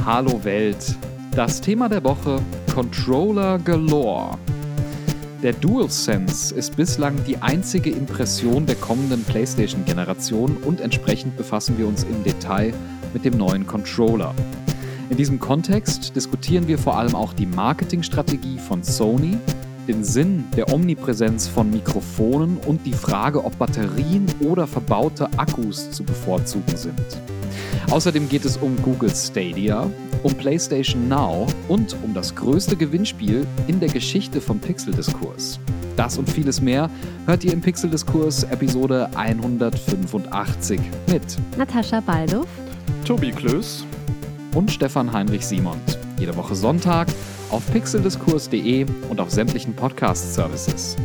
Hallo Welt. Das Thema der Woche: Controller galore. Der DualSense ist bislang die einzige Impression der kommenden PlayStation-Generation und entsprechend befassen wir uns im Detail mit dem neuen Controller. In diesem Kontext diskutieren wir vor allem auch die Marketingstrategie von Sony, den Sinn der Omnipräsenz von Mikrofonen und die Frage, ob Batterien oder verbaute Akkus zu bevorzugen sind. Außerdem geht es um Google Stadia, um PlayStation Now und um das größte Gewinnspiel in der Geschichte vom Pixeldiskurs. Das und vieles mehr hört ihr im Pixeldiskurs Episode 185 mit Natascha Baldow, Tobi Klöß und Stefan Heinrich Simond. Jede Woche Sonntag auf pixeldiskurs.de und auf sämtlichen Podcast-Services.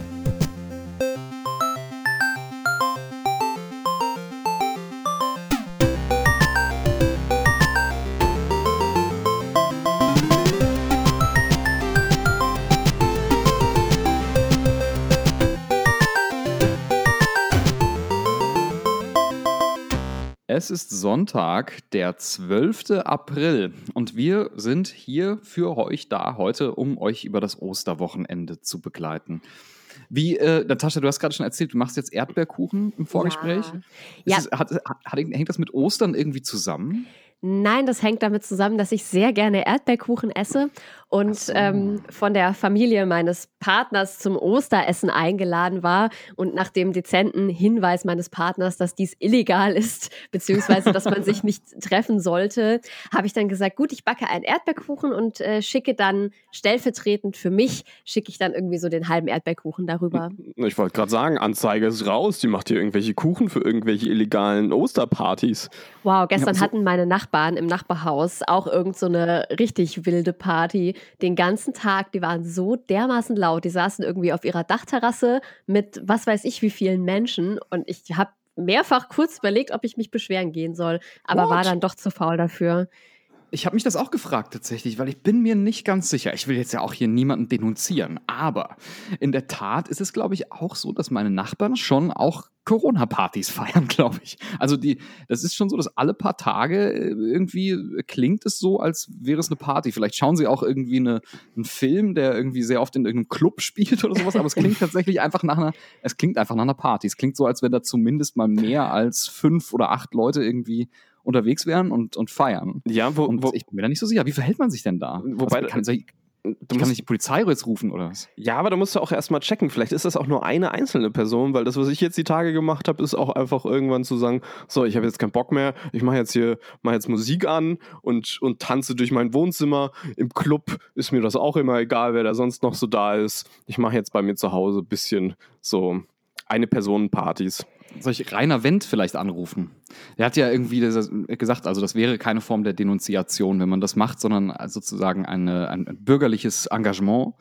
Es ist Sonntag, der 12. April und wir sind hier für euch da heute, um euch über das Osterwochenende zu begleiten. Natascha, du hast gerade schon erzählt, du machst jetzt Erdbeerkuchen im Vorgespräch. Ja. Hängt das mit Ostern irgendwie zusammen? Nein, das hängt damit zusammen, dass ich sehr gerne Erdbeerkuchen esse und von der Familie meines Partners zum Osteressen eingeladen war. Und nach dem dezenten Hinweis meines Partners, dass dies illegal ist, beziehungsweise dass man sich nicht treffen sollte, habe ich dann gesagt, gut, ich backe einen Erdbeerkuchen und schicke dann stellvertretend für mich, schicke ich dann irgendwie so den halben Erdbeerkuchen darüber. Ich wollte gerade sagen, Anzeige ist raus, die macht hier irgendwelche Kuchen für irgendwelche illegalen Osterpartys. Wow, gestern hatten meine Nachbarn im Nachbarhaus auch irgend so eine richtig wilde Party. Den ganzen Tag, die waren so dermaßen laut. Die saßen irgendwie auf ihrer Dachterrasse mit was weiß ich wie vielen Menschen. Und ich habe mehrfach kurz überlegt, ob ich mich beschweren gehen soll. Aber war dann doch zu faul dafür. Ich habe mich das auch gefragt tatsächlich, weil ich bin mir nicht ganz sicher. Ich will jetzt ja auch hier niemanden denunzieren, aber in der Tat ist es, glaube ich, auch so, dass meine Nachbarn schon auch Corona-Partys feiern, glaube ich. Also das ist schon so, dass alle paar Tage irgendwie klingt es so, als wäre es eine Party. Vielleicht schauen sie auch irgendwie einen Film, der irgendwie sehr oft in irgendeinem Club spielt oder sowas, aber es klingt tatsächlich einfach nach einer Party. Es klingt so, als wenn da zumindest mal mehr als 5 oder 8 Leute irgendwie unterwegs wären und feiern. Ja, ich bin mir da nicht so sicher. Wie verhält man sich denn da? Wobei, kann nicht die Polizei jetzt rufen oder was? Ja, aber da musst du auch erstmal checken. Vielleicht ist das auch nur eine einzelne Person, weil das, was ich jetzt die Tage gemacht habe, ist auch einfach irgendwann zu sagen, so, ich habe jetzt keinen Bock mehr, ich mache jetzt Musik an und tanze durch mein Wohnzimmer. Im Club ist mir das auch immer egal, wer da sonst noch so da ist. Ich mache jetzt bei mir zu Hause ein bisschen so Eine-Personen-Partys. Soll ich Rainer Wendt vielleicht anrufen? Der hat ja irgendwie gesagt, also das wäre keine Form der Denunziation, wenn man das macht, sondern sozusagen ein bürgerliches Engagement.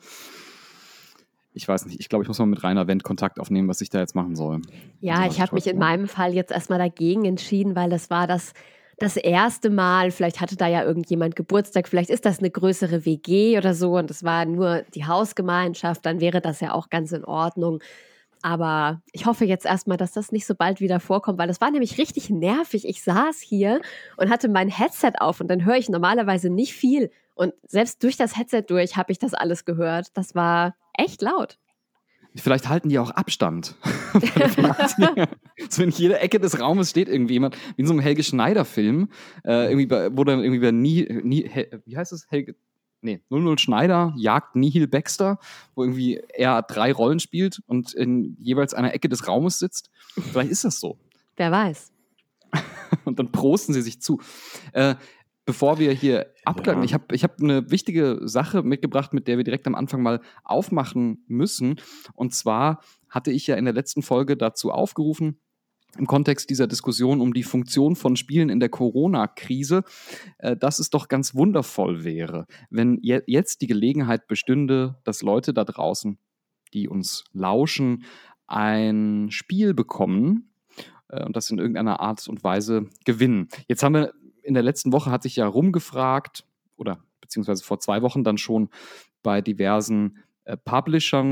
Ich weiß nicht, ich glaube, ich muss mal mit Rainer Wendt Kontakt aufnehmen, was ich da jetzt machen soll. Ja, ich habe mich in meinem Fall jetzt erstmal dagegen entschieden, weil das war das erste Mal, vielleicht hatte da ja irgendjemand Geburtstag, vielleicht ist das eine größere WG oder so und das war nur die Hausgemeinschaft, dann wäre das ja auch ganz in Ordnung. Aber ich hoffe jetzt erstmal, dass das nicht so bald wieder vorkommt, weil das war nämlich richtig nervig. Ich saß hier und hatte mein Headset auf und dann höre ich normalerweise nicht viel. Und selbst durch das Headset durch habe ich das alles gehört. Das war echt laut. Vielleicht halten die auch Abstand. So in jeder Ecke des Raumes steht irgendwie jemand, wie in so einem Helge Schneider-Film, wo dann irgendwie wie heißt es? 00 Schneider jagt Nihil Baxter, wo irgendwie er 3 Rollen spielt und in jeweils einer Ecke des Raumes sitzt. Vielleicht ist das so. Wer weiß. Und dann prosten sie sich zu. Bevor wir hier abgleiten, ich hab eine wichtige Sache mitgebracht, mit der wir direkt am Anfang mal aufmachen müssen. Und zwar hatte ich ja in der letzten Folge dazu aufgerufen, im Kontext dieser Diskussion um die Funktion von Spielen in der Corona-Krise, dass es doch ganz wundervoll wäre, wenn jetzt die Gelegenheit bestünde, dass Leute da draußen, die uns lauschen, ein Spiel bekommen und das in irgendeiner Art und Weise gewinnen. Jetzt haben wir in der letzten Woche, hat sich ja rumgefragt, oder beziehungsweise vor 2 Wochen dann schon bei diversen Publishern,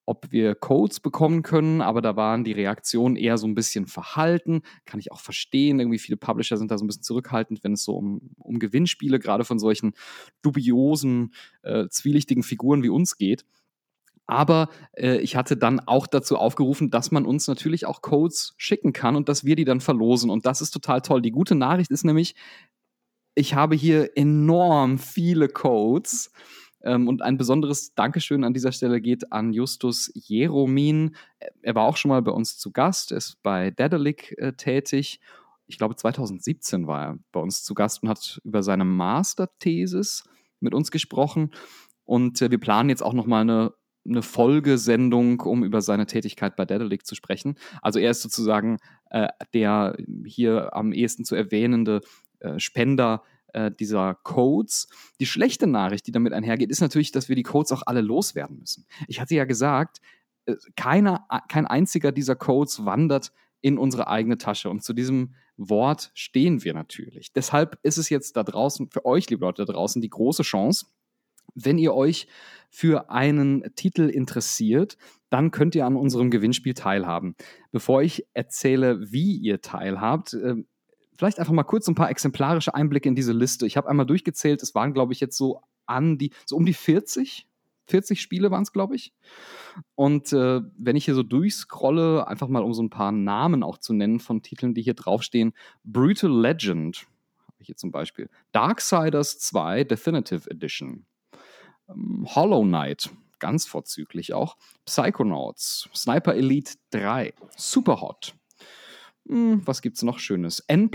ob wir Codes bekommen können, aber da waren die Reaktionen eher so ein bisschen verhalten. Kann ich auch verstehen. Irgendwie viele Publisher sind da so ein bisschen zurückhaltend, wenn es so um Gewinnspiele, gerade von solchen dubiosen, zwielichtigen Figuren wie uns geht. Aber ich hatte dann auch dazu aufgerufen, dass man uns natürlich auch Codes schicken kann und dass wir die dann verlosen. Und das ist total toll. Die gute Nachricht ist nämlich, ich habe hier enorm viele Codes. Und ein besonderes Dankeschön an dieser Stelle geht an Justus Jeromin. Er war auch schon mal bei uns zu Gast, ist bei Daedalic tätig. Ich glaube, 2017 war er bei uns zu Gast und hat über seine Masterthesis mit uns gesprochen. Und wir planen jetzt auch noch mal eine Folgesendung, um über seine Tätigkeit bei Daedalic zu sprechen. Also er ist sozusagen der hier am ehesten zu erwähnende Spender dieser Codes. Die schlechte Nachricht, die damit einhergeht, ist natürlich, dass wir die Codes auch alle loswerden müssen. Ich hatte ja gesagt, kein einziger dieser Codes wandert in unsere eigene Tasche. Und zu diesem Wort stehen wir natürlich. Deshalb ist es jetzt da draußen, für euch, liebe Leute da draußen, die große Chance, wenn ihr euch für einen Titel interessiert, dann könnt ihr an unserem Gewinnspiel teilhaben. Bevor ich erzähle, wie ihr teilhabt, vielleicht einfach mal kurz ein paar exemplarische Einblicke in diese Liste. Ich habe einmal durchgezählt, es waren, glaube ich, jetzt so um die 40 Spiele waren es, glaube ich. Und wenn ich hier so durchscrolle, einfach mal um so ein paar Namen auch zu nennen von Titeln, die hier draufstehen. Brutal Legend, habe ich hier zum Beispiel. Darksiders 2 Definitive Edition. Hollow Knight, ganz vorzüglich auch. Psychonauts, Sniper Elite 3, Superhot. Was gibt's noch Schönes? N++,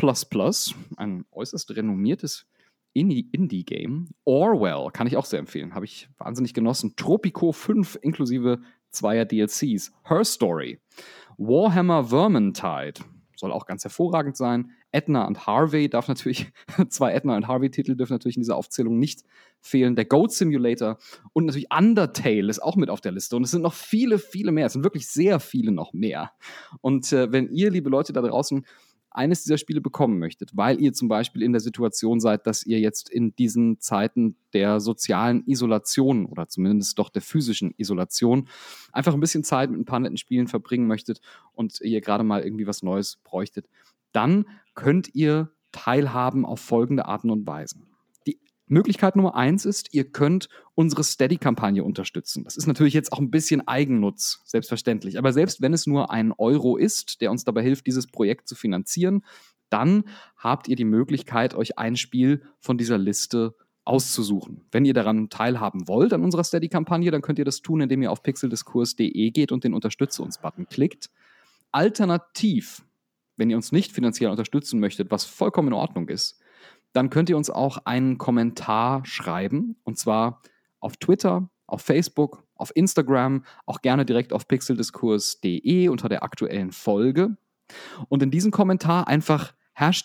ein äußerst renommiertes Indie-Game. Orwell, kann ich auch sehr empfehlen, habe ich wahnsinnig genossen. Tropico 5 inklusive 2er DLCs. Her Story. Warhammer Vermintide, soll auch ganz hervorragend sein. Edna und Harvey darf natürlich, 2 Edna und Harvey-Titel dürfen natürlich in dieser Aufzählung nicht fehlen. Der Goat Simulator und natürlich Undertale ist auch mit auf der Liste. Und es sind noch viele, viele mehr. Es sind wirklich sehr viele noch mehr. Und wenn ihr, liebe Leute da draußen, eines dieser Spiele bekommen möchtet, weil ihr zum Beispiel in der Situation seid, dass ihr jetzt in diesen Zeiten der sozialen Isolation oder zumindest doch der physischen Isolation einfach ein bisschen Zeit mit ein paar netten Spielen verbringen möchtet und ihr gerade mal irgendwie was Neues bräuchtet, dann könnt ihr teilhaben auf folgende Arten und Weisen. Die Möglichkeit Nummer 1 ist, ihr könnt unsere Steady-Kampagne unterstützen. Das ist natürlich jetzt auch ein bisschen Eigennutz, selbstverständlich. Aber selbst wenn es nur €1 ist, der uns dabei hilft, dieses Projekt zu finanzieren, dann habt ihr die Möglichkeit, euch ein Spiel von dieser Liste auszusuchen. Wenn ihr daran teilhaben wollt an unserer Steady-Kampagne, dann könnt ihr das tun, indem ihr auf pixeldiskurs.de geht und den Unterstütze uns-Button klickt. Alternativ, wenn ihr uns nicht finanziell unterstützen möchtet, was vollkommen in Ordnung ist, dann könnt ihr uns auch einen Kommentar schreiben, und zwar auf Twitter, auf Facebook, auf Instagram, auch gerne direkt auf pixeldiskurs.de unter der aktuellen Folge. Und in diesem Kommentar einfach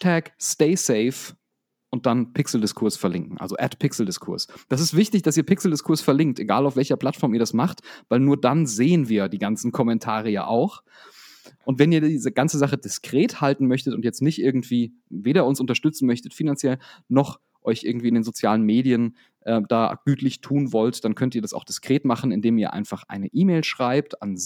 #StaySafe und dann Pixeldiskurs verlinken, also @Pixeldiskurs. Das ist wichtig, dass ihr Pixeldiskurs verlinkt, egal auf welcher Plattform ihr das macht, weil nur dann sehen wir die ganzen Kommentare ja auch. Und wenn ihr diese ganze Sache diskret halten möchtet und jetzt nicht irgendwie weder uns unterstützen möchtet finanziell, noch euch irgendwie in den sozialen Medien da gütlich tun wollt, dann könnt ihr das auch diskret machen, indem ihr einfach eine E-Mail schreibt an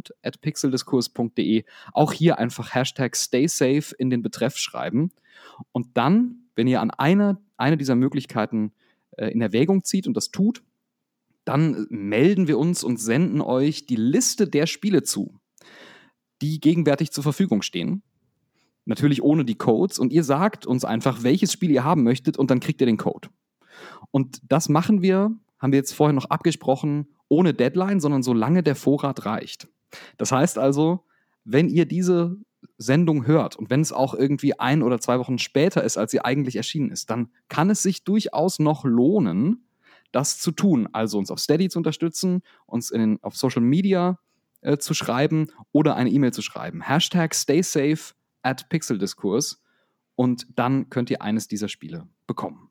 simon@pixeldiskurs.de. Auch hier einfach #StaySafe in den Betreff schreiben. Und dann, wenn ihr an eine dieser Möglichkeiten in Erwägung zieht und das tut, dann melden wir uns und senden euch die Liste der Spiele zu, die gegenwärtig zur Verfügung stehen. Natürlich ohne die Codes. Und ihr sagt uns einfach, welches Spiel ihr haben möchtet und dann kriegt ihr den Code. Und das haben wir jetzt vorher noch abgesprochen, ohne Deadline, sondern solange der Vorrat reicht. Das heißt also, wenn ihr diese Sendung hört und wenn es auch irgendwie 1 oder 2 Wochen später ist, als sie eigentlich erschienen ist, dann kann es sich durchaus noch lohnen, das zu tun. Also uns auf Steady zu unterstützen, uns auf Social Media zu schreiben oder eine E-Mail zu schreiben. #StaySafe @Pixeldiskurs und dann könnt ihr eines dieser Spiele bekommen.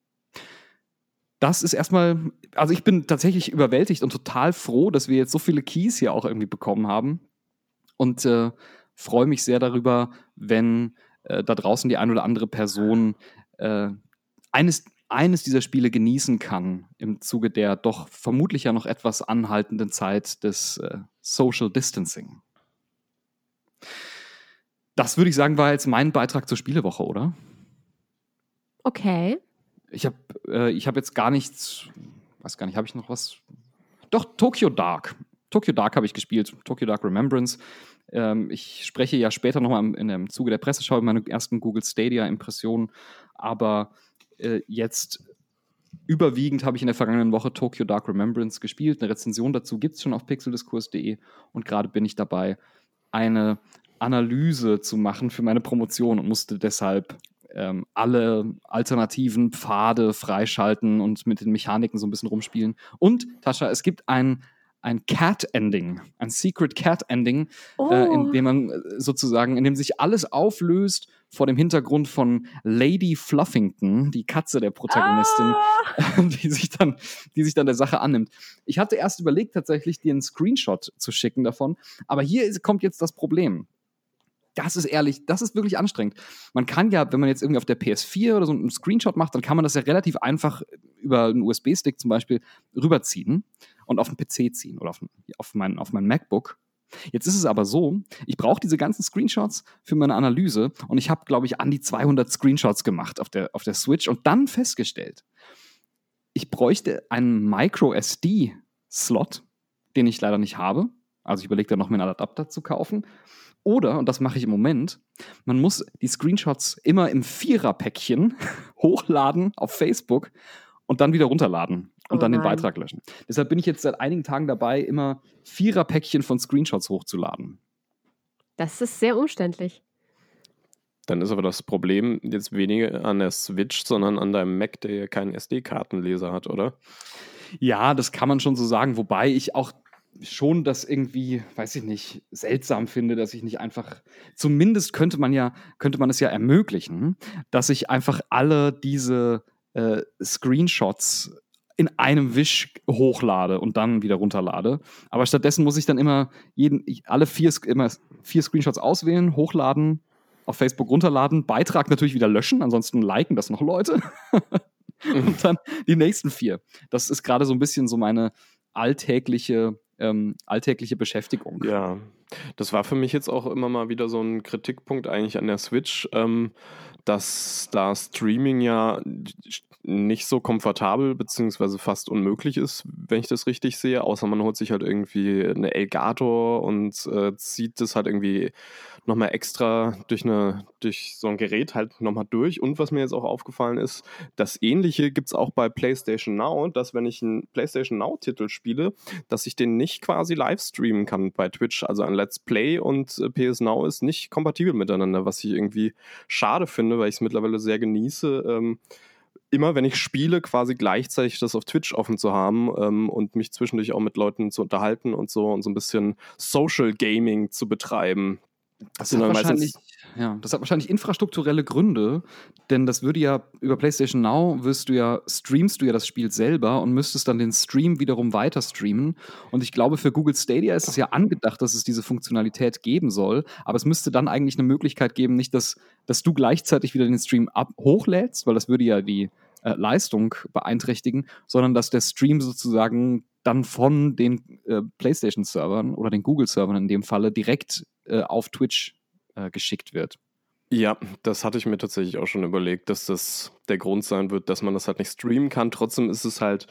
Das ist erstmal, also ich bin tatsächlich überwältigt und total froh, dass wir jetzt so viele Keys hier auch irgendwie bekommen haben und freue mich sehr darüber, wenn da draußen die ein oder andere Person eines eines dieser Spiele genießen kann im Zuge der doch vermutlich ja noch etwas anhaltenden Zeit des Social Distancing. Das würde ich sagen, war jetzt mein Beitrag zur Spielewoche, oder? Okay. Ich hab jetzt gar nichts, weiß gar nicht, habe ich noch was? Doch, Tokyo Dark. Tokyo Dark habe ich gespielt, Tokyo Dark Remembrance. Ich spreche ja später nochmal im Zuge der Presseschau über meine ersten Google Stadia-Impressionen, aber jetzt überwiegend habe ich in der vergangenen Woche Tokyo Dark Remembrance gespielt. Eine Rezension dazu gibt es schon auf pixeldiskurs.de und gerade bin ich dabei, eine Analyse zu machen für meine Promotion und musste deshalb alle alternativen Pfade freischalten und mit den Mechaniken so ein bisschen rumspielen. Und, Tascha, es gibt ein Cat-Ending, ein Secret Cat-Ending, in dem man sozusagen, in dem sich alles auflöst vor dem Hintergrund von Lady Fluffington, die Katze der Protagonistin, die sich dann der Sache annimmt. Ich hatte erst überlegt, tatsächlich dir einen Screenshot zu schicken davon, aber hier kommt jetzt das Problem. Das ist wirklich anstrengend. Man kann ja, wenn man jetzt irgendwie auf der PS4 oder so einen Screenshot macht, dann kann man das ja relativ einfach über einen USB-Stick zum Beispiel rüberziehen und auf den PC ziehen oder auf mein MacBook. Jetzt ist es aber so, ich brauche diese ganzen Screenshots für meine Analyse und ich habe, glaube ich, an die 200 Screenshots gemacht auf der Switch und dann festgestellt, ich bräuchte einen Micro-SD-Slot, den ich leider nicht habe. Also ich überlege da noch, mir einen Adapter zu kaufen. Oder, und das mache ich im Moment, man muss die Screenshots immer im 4er-Päckchen hochladen auf Facebook und dann wieder runterladen und dann den Beitrag löschen. Deshalb bin ich jetzt seit einigen Tagen dabei, immer 4er-Päckchen von Screenshots hochzuladen. Das ist sehr umständlich. Dann ist aber das Problem jetzt weniger an der Switch, sondern an deinem Mac, der ja keinen SD-Kartenleser hat, oder? Ja, das kann man schon so sagen, wobei ich auch schon das irgendwie, weiß ich nicht, seltsam finde, dass ich nicht einfach, zumindest könnte man es ja ermöglichen, dass ich einfach alle diese Screenshots in einem Wisch hochlade und dann wieder runterlade. Aber stattdessen muss ich dann immer alle vier Screenshots auswählen, hochladen, auf Facebook runterladen, Beitrag natürlich wieder löschen, ansonsten liken das noch Leute. Und dann die nächsten 4. Das ist gerade so ein bisschen so meine alltägliche Beschäftigung. Ja, das war für mich jetzt auch immer mal wieder so ein Kritikpunkt eigentlich an der Switch, dass da Streaming ja nicht so komfortabel beziehungsweise fast unmöglich ist, wenn ich das richtig sehe, außer man holt sich halt irgendwie eine Elgato und zieht das halt irgendwie nochmal extra durch so ein Gerät halt nochmal durch. Und was mir jetzt auch aufgefallen ist, das Ähnliche gibt es auch bei PlayStation Now, dass wenn ich einen PlayStation Now-Titel spiele, dass ich den nicht quasi live streamen kann bei Twitch. Also ein Let's Play und PS Now ist nicht kompatibel miteinander, was ich irgendwie schade finde, weil ich es mittlerweile sehr genieße, immer wenn ich spiele, quasi gleichzeitig das auf Twitch offen zu haben und mich zwischendurch auch mit Leuten zu unterhalten und so ein bisschen Social Gaming zu betreiben. Das hat wahrscheinlich infrastrukturelle Gründe, denn das würde ja über PlayStation Now streamst du ja das Spiel selber und müsstest dann den Stream wiederum weiter streamen. Und ich glaube, für Google Stadia ist es ja angedacht, dass es diese Funktionalität geben soll, aber es müsste dann eigentlich eine Möglichkeit geben, nicht, dass du gleichzeitig wieder den Stream hochlädst, weil das würde ja die Leistung beeinträchtigen, sondern dass der Stream sozusagen dann von den PlayStation-Servern oder den Google-Servern in dem Falle direkt auf Twitch geschickt wird. Ja, das hatte ich mir tatsächlich auch schon überlegt, dass das der Grund sein wird, dass man das halt nicht streamen kann. Trotzdem ist es halt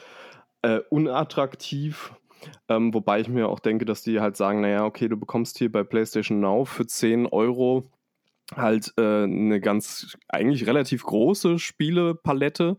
unattraktiv, wobei ich mir auch denke, dass die halt sagen, naja, okay, du bekommst hier bei PlayStation Now für 10 € halt eine ganz, eigentlich relativ große Spielepalette,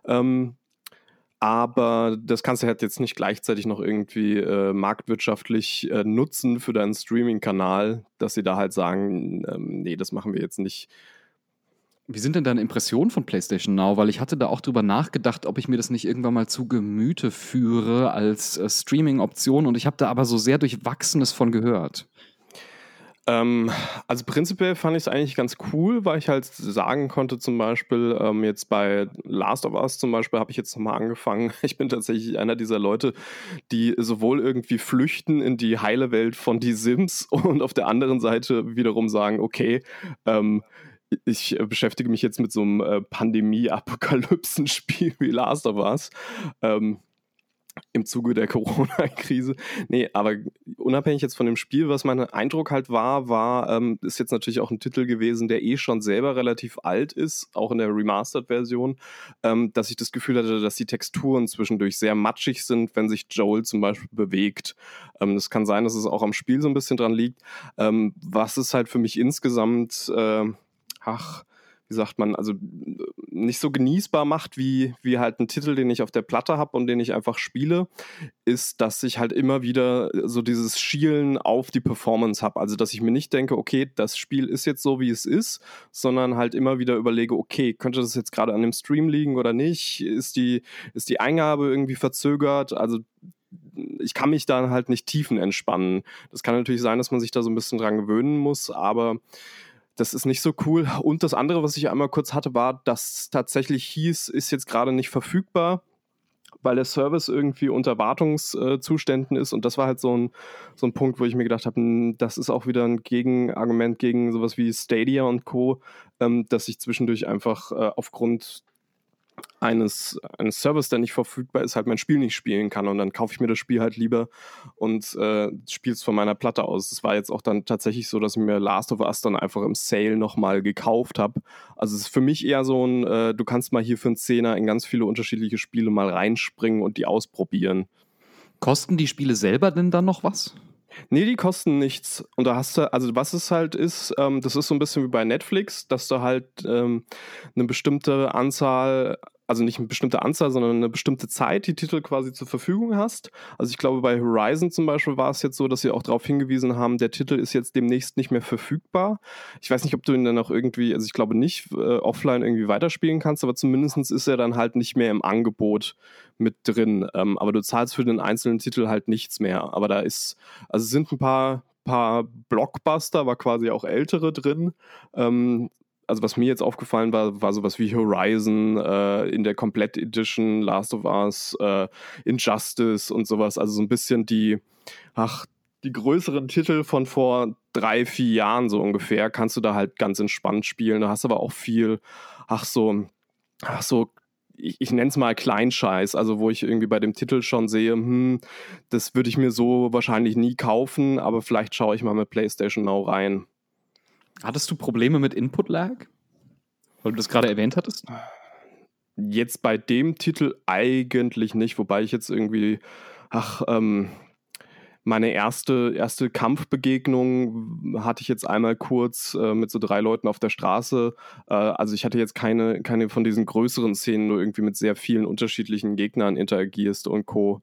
aber das kannst du halt jetzt nicht gleichzeitig noch irgendwie marktwirtschaftlich nutzen für deinen Streaming-Kanal, dass sie da halt sagen, nee, das machen wir jetzt nicht. Wie sind denn deine Impressionen von PlayStation Now? Weil ich hatte da auch drüber nachgedacht, ob ich mir das nicht irgendwann mal zu Gemüte führe als Streaming-Option und ich habe da aber so sehr Durchwachsenes von gehört. Also prinzipiell fand ich es eigentlich ganz cool, weil ich halt sagen konnte, zum Beispiel jetzt bei Last of Us zum Beispiel habe ich jetzt nochmal angefangen. Ich bin tatsächlich einer dieser Leute, die sowohl irgendwie flüchten in die heile Welt von die Sims und auf der anderen Seite wiederum sagen, okay, ich beschäftige mich jetzt mit so einem Pandemie-Apokalypsen-Spiel wie Last of Us. Im Zuge der Corona-Krise. Nee, aber unabhängig jetzt von dem Spiel, was mein Eindruck halt war, ist jetzt natürlich auch ein Titel gewesen, der schon selber relativ alt ist, auch in der Remastered-Version, dass ich das Gefühl hatte, dass die Texturen zwischendurch sehr matschig sind, wenn sich Joel zum Beispiel bewegt. Das kann sein, dass es auch am Spiel so ein bisschen dran liegt. Was es halt für mich insgesamt, wie sagt man, also nicht so genießbar macht, wie halt ein Titel, den ich auf der Platte habe und den ich einfach spiele, ist, dass ich halt immer wieder so dieses Schielen auf die Performance habe. Also, dass ich mir nicht denke, okay, das Spiel ist jetzt so, wie es ist, sondern halt immer wieder überlege, okay, könnte das jetzt gerade an dem Stream liegen oder nicht? Ist die Eingabe irgendwie verzögert? Also, ich kann mich da halt nicht tiefenentspannen. Das kann natürlich sein, dass man sich da so ein bisschen dran gewöhnen muss, aber das ist nicht so cool. Und das andere, was ich einmal kurz hatte, war, dass tatsächlich hieß, ist jetzt gerade nicht verfügbar, weil der Service irgendwie unter Wartungszuständen ist. Und das war halt so ein Punkt, wo ich mir gedacht habe, das ist auch wieder ein Gegenargument gegen sowas wie Stadia und Co., dass ich zwischendurch einfach aufgrund eines Servers, der nicht verfügbar ist, halt mein Spiel nicht spielen kann, und dann kaufe ich mir das Spiel halt lieber und spiele es von meiner Platte aus. Das war jetzt auch dann tatsächlich so, dass ich mir Last of Us dann einfach im Sale nochmal gekauft habe. Also es ist für mich eher so ein, du kannst mal hier für einen Zehner in ganz viele unterschiedliche Spiele mal reinspringen und die ausprobieren. Kosten die Spiele selber denn dann noch was? Nee, die kosten nichts. Und da hast du, also was es halt ist, das ist so ein bisschen wie bei Netflix, dass du halt eine bestimmte Anzahl, also nicht eine bestimmte Anzahl, sondern eine bestimmte Zeit die Titel quasi zur Verfügung hast. Also ich glaube, bei Horizon zum Beispiel war es jetzt so, dass sie auch darauf hingewiesen haben, der Titel ist jetzt demnächst nicht mehr verfügbar. Ich weiß nicht, ob du ihn dann auch irgendwie, also ich glaube nicht, offline irgendwie weiterspielen kannst, aber zumindest ist er dann halt nicht mehr im Angebot mit drin. Aber du zahlst für den einzelnen Titel halt nichts mehr. Aber da ist, also es sind ein paar Blockbuster, aber quasi auch ältere drin. Also was mir jetzt aufgefallen war sowas wie Horizon in der Komplett Edition, Last of Us, Injustice und sowas. Also so ein bisschen die größeren Titel von vor 3-4 Jahren so ungefähr kannst du da halt ganz entspannt spielen. Da hast aber auch viel, ich nenne es mal Kleinscheiß, also wo ich irgendwie bei dem Titel schon sehe, das würde ich mir so wahrscheinlich nie kaufen, aber vielleicht schaue ich mal mit PlayStation Now rein. Hattest du Probleme mit Input-Lag? Weil du das gerade erwähnt hattest? Jetzt bei dem Titel eigentlich nicht, wobei ich jetzt irgendwie, meine erste Kampfbegegnung hatte ich jetzt einmal kurz mit so 3 Leuten auf der Straße. Also ich hatte jetzt keine von diesen größeren Szenen, nur irgendwie mit sehr vielen unterschiedlichen Gegnern interagierst und Co.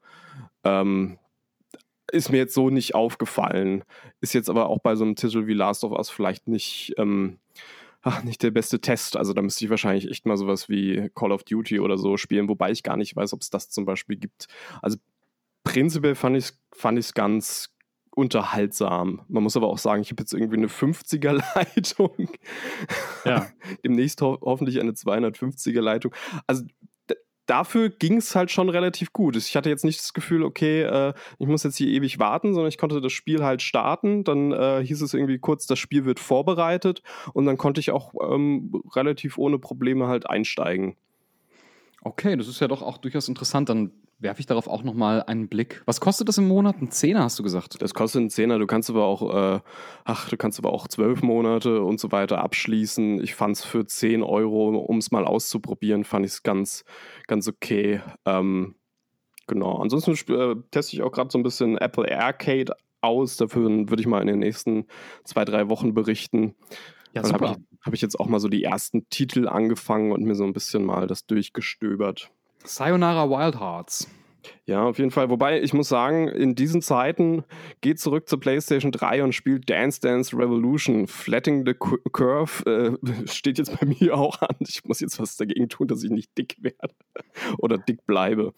Ist mir jetzt so nicht aufgefallen. Ist jetzt aber auch bei so einem Titel wie Last of Us vielleicht nicht der beste Test. Also da müsste ich wahrscheinlich echt mal sowas wie Call of Duty oder so spielen, wobei ich gar nicht weiß, ob es das zum Beispiel gibt. Also prinzipiell fand ich's ganz unterhaltsam. Man muss aber auch sagen, ich habe jetzt irgendwie eine 50er-Leitung. Ja. Demnächst hoffentlich eine 250er-Leitung. Also dafür ging es halt schon relativ gut. Ich hatte jetzt nicht das Gefühl, okay, ich muss jetzt hier ewig warten, sondern ich konnte das Spiel halt starten. Dann hieß es irgendwie kurz, das Spiel wird vorbereitet, und dann konnte ich auch relativ ohne Probleme halt einsteigen. Okay, das ist ja doch auch durchaus interessant. Dann werfe ich darauf auch nochmal einen Blick. Was kostet das im Monat? Ein Zehner, hast du gesagt? Das kostet einen Zehner. Du kannst aber auch 12 Monate und so weiter abschließen. Ich fand es für 10 Euro, um es mal auszuprobieren, fand ich es ganz, ganz okay. Genau. Ansonsten teste ich auch gerade so ein bisschen Apple Arcade aus. Dafür würde ich mal in den nächsten 2-3 Wochen berichten. Ja, super. Habe ich jetzt auch mal so die ersten Titel angefangen und mir so ein bisschen mal das durchgestöbert. Sayonara Wild Hearts. Ja, auf jeden Fall. Wobei, ich muss sagen, in diesen Zeiten geht zurück zur PlayStation 3 und spielt Dance Dance Revolution. Flatting the Curve steht jetzt bei mir auch an. Ich muss jetzt was dagegen tun, dass ich nicht dick werde oder dick bleibe.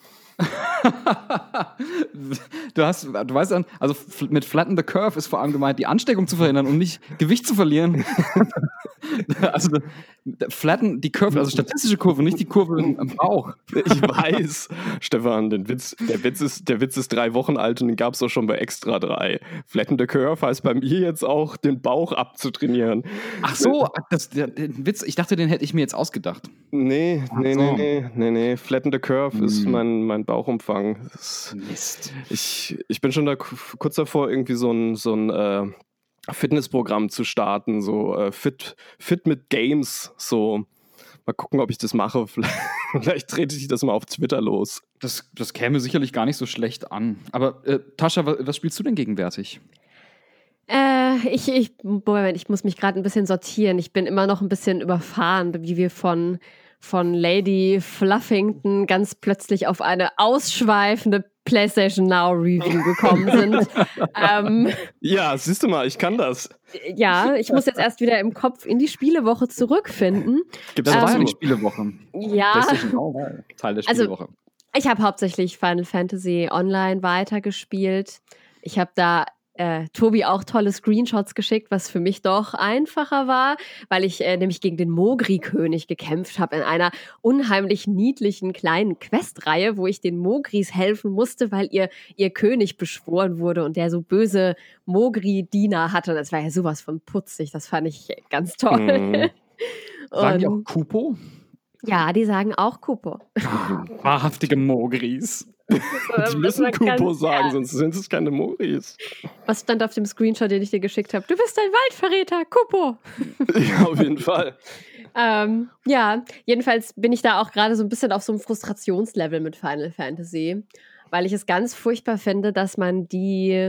Du weißt dann, also mit Flatten the Curve ist vor allem gemeint, die Ansteckung zu verhindern und nicht Gewicht zu verlieren. Also flatten die Kurve, also statistische Kurve, nicht die Kurve im Bauch. Ich weiß, Stefan, der Witz ist 3 Wochen alt und den gab es auch schon bei Extra 3. Flatten the Curve heißt bei mir jetzt auch, den Bauch abzutrainieren. Ach so, den Witz, ich dachte, den hätte ich mir jetzt ausgedacht. Nee. Flatten the Curve ist mein Bauchumfang. Mist. Ich bin schon da kurz davor, irgendwie so ein Fitnessprogramm zu starten, so fit mit Games, so mal gucken, ob ich das mache. Vielleicht trete ich das mal auf Twitter los. Das käme sicherlich gar nicht so schlecht an. Aber Tascha, was spielst du denn gegenwärtig? Moment, ich muss mich gerade ein bisschen sortieren. Ich bin immer noch ein bisschen überfahren, wie wir von Lady Fluffington ganz plötzlich auf eine ausschweifende PlayStation Now Review gekommen sind. Ja, siehst du mal, ich kann das. Ja, ich muss jetzt erst wieder im Kopf in die Spielewoche zurückfinden. Das war ja die Spielewoche. Ja. PlayStation Now war Teil der Spielewoche. Also, ich habe hauptsächlich Final Fantasy Online weitergespielt. Ich habe da Tobi auch tolle Screenshots geschickt, was für mich doch einfacher war, weil ich nämlich gegen den Mogri-König gekämpft habe in einer unheimlich niedlichen kleinen Questreihe, wo ich den Mogris helfen musste, weil ihr König beschworen wurde und der so böse Mogri-Diener hatte. Das war ja sowas von putzig, das fand ich ganz toll. Sagen die auch Kupo? Ja, die sagen auch Kupo. Wahrhaftige Mogris. Die müssen Kupo sagen, sonst sind es keine Mogris. Was stand auf dem Screenshot, den ich dir geschickt habe? Du bist ein Waldverräter, Kupo. Ja, auf jeden Fall. Ja, jedenfalls bin ich da auch gerade so ein bisschen auf so einem Frustrationslevel mit Final Fantasy, weil ich es ganz furchtbar finde, dass man die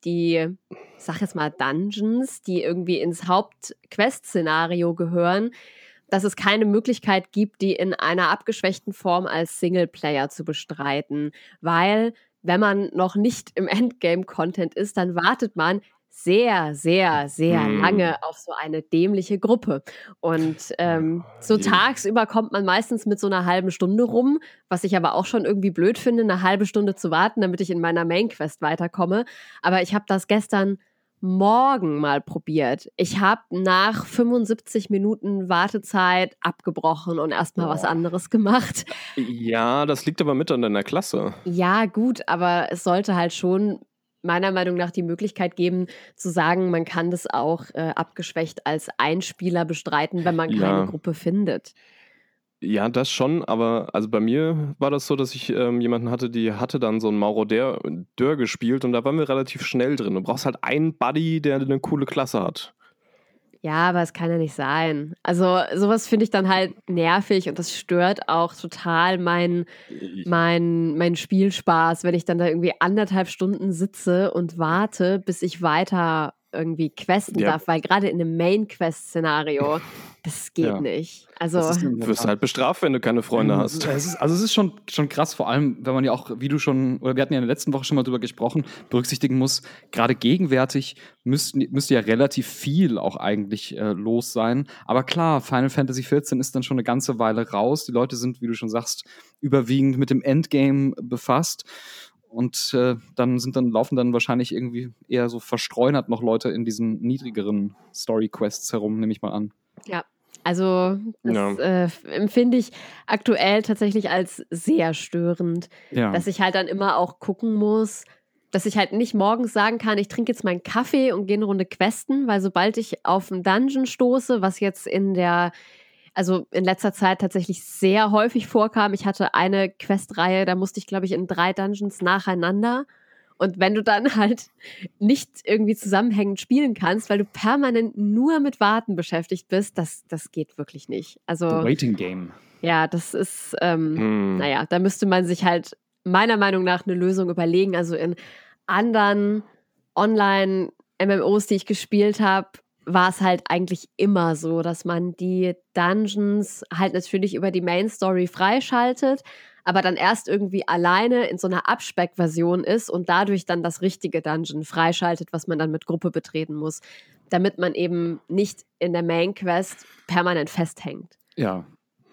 sag jetzt mal Dungeons, die irgendwie ins Hauptquest-Szenario gehören, dass es keine Möglichkeit gibt, die in einer abgeschwächten Form als Singleplayer zu bestreiten. Weil, wenn man noch nicht im Endgame-Content ist, dann wartet man sehr, sehr, sehr lange auf so eine dämliche Gruppe. Und so tagsüber kommt man meistens mit so einer halben Stunde rum, was ich aber auch schon irgendwie blöd finde, eine halbe Stunde zu warten, damit ich in meiner Main-Quest weiterkomme. Aber ich habe das gestern Morgen mal probiert. Ich habe nach 75 Minuten Wartezeit abgebrochen und erstmal was anderes gemacht. Ja, das liegt aber mit an deiner Klasse. Ja, gut, aber es sollte halt schon meiner Meinung nach die Möglichkeit geben, zu sagen, man kann das auch abgeschwächt als Einspieler bestreiten, wenn man keine Gruppe findet. Ja, das schon, aber also bei mir war das so, dass ich jemanden hatte, die hatte dann so einen Marodeur gespielt und da waren wir relativ schnell drin. Du brauchst halt einen Buddy, der eine coole Klasse hat. Ja, aber es kann ja nicht sein. Also sowas finde ich dann halt nervig und das stört auch total mein Spielspaß, wenn ich dann da irgendwie 1,5 Stunden sitze und warte, bis ich weiter irgendwie questen darf, weil gerade in einem Main-Quest-Szenario, das geht nicht. Also Du wirst halt bestraft, wenn du keine Freunde hast. Es ist schon krass, vor allem, wenn man ja auch, wie du schon, oder wir hatten ja in der letzten Woche schon mal drüber gesprochen, berücksichtigen muss, gerade gegenwärtig müsste ja relativ viel auch eigentlich los sein. Aber klar, Final Fantasy XIV ist dann schon eine ganze Weile raus. Die Leute sind, wie du schon sagst, überwiegend mit dem Endgame befasst. Und laufen dann wahrscheinlich irgendwie eher so verstreunert noch Leute in diesen niedrigeren Story-Quests herum, nehme ich mal an. Ja, also das empfinde ich aktuell tatsächlich als sehr störend, dass ich halt dann immer auch gucken muss, dass ich halt nicht morgens sagen kann, ich trinke jetzt meinen Kaffee und gehe eine Runde questen, weil sobald ich auf einen Dungeon stoße, was jetzt in letzter Zeit tatsächlich sehr häufig vorkam. Ich hatte eine Questreihe, da musste ich, glaube ich, in 3 Dungeons nacheinander. Und wenn du dann halt nicht irgendwie zusammenhängend spielen kannst, weil du permanent nur mit Warten beschäftigt bist, das geht wirklich nicht. Also, The Waiting Game. Ja, das ist, da müsste man sich halt meiner Meinung nach eine Lösung überlegen. Also in anderen Online-MMOs, die ich gespielt habe, war es halt eigentlich immer so, dass man die Dungeons halt natürlich über die Main-Story freischaltet, aber dann erst irgendwie alleine in so einer Abspeck-Version ist und dadurch dann das richtige Dungeon freischaltet, was man dann mit Gruppe betreten muss, damit man eben nicht in der Main-Quest permanent festhängt. Ja.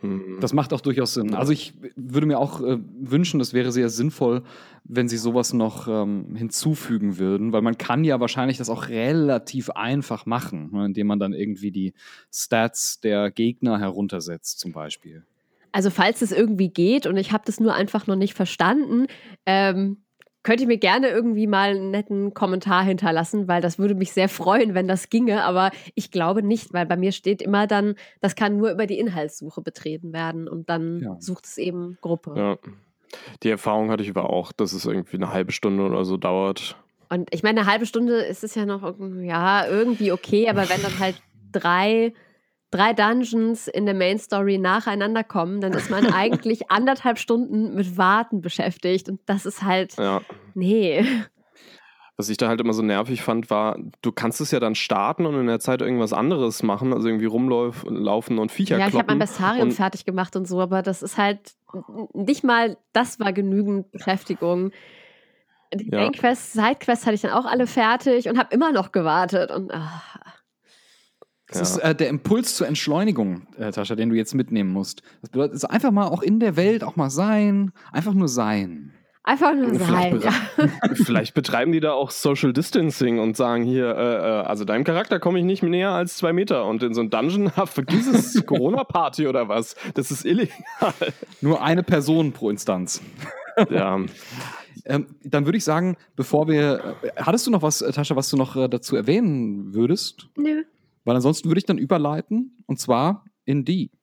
Das macht auch durchaus Sinn. Also ich würde mir auch wünschen, das wäre sehr sinnvoll, wenn sie sowas noch hinzufügen würden, weil man kann ja wahrscheinlich das auch relativ einfach machen, ne, indem man dann irgendwie die Stats der Gegner heruntersetzt zum Beispiel. Also falls es irgendwie geht und ich habe das nur einfach noch nicht verstanden, könnt ihr mir gerne irgendwie mal einen netten Kommentar hinterlassen, weil das würde mich sehr freuen, wenn das ginge, aber ich glaube nicht, weil bei mir steht immer dann, das kann nur über die Inhaltssuche betreten werden und dann sucht es eben Gruppe. Ja. Die Erfahrung hatte ich aber auch, dass es irgendwie eine halbe Stunde oder so dauert. Und ich meine, eine halbe Stunde ist es ja noch irgendwie okay, aber wenn dann halt drei Dungeons in der Main Story nacheinander kommen, dann ist man eigentlich 1,5 Stunden mit Warten beschäftigt und das ist halt, nee. Was ich da halt immer so nervig fand, war, du kannst es ja dann starten und in der Zeit irgendwas anderes machen, also irgendwie rumlaufen und Viecher kloppen. Ja, ich habe mein Bestarium fertig gemacht und so, aber das ist halt nicht mal, das war genügend Beschäftigung. Die Main-Quests, Side-Quests hatte ich dann auch alle fertig und habe immer noch gewartet und Das ist der Impuls zur Entschleunigung, Tascha, den du jetzt mitnehmen musst. Das bedeutet, also einfach mal auch in der Welt auch mal sein, einfach nur sein. Einfach nur sein, Vielleicht betreiben die da auch Social Distancing und sagen hier, also deinem Charakter komme ich nicht näher als 2 Meter und in so einem Dungeon, vergiss es, Corona-Party oder was, das ist illegal. Nur eine Person pro Instanz. Ja. Dann würde ich sagen, hattest du noch was, Tascha, was du noch dazu erwähnen würdest? Nö. Weil ansonsten würde ich dann überleiten, und zwar in die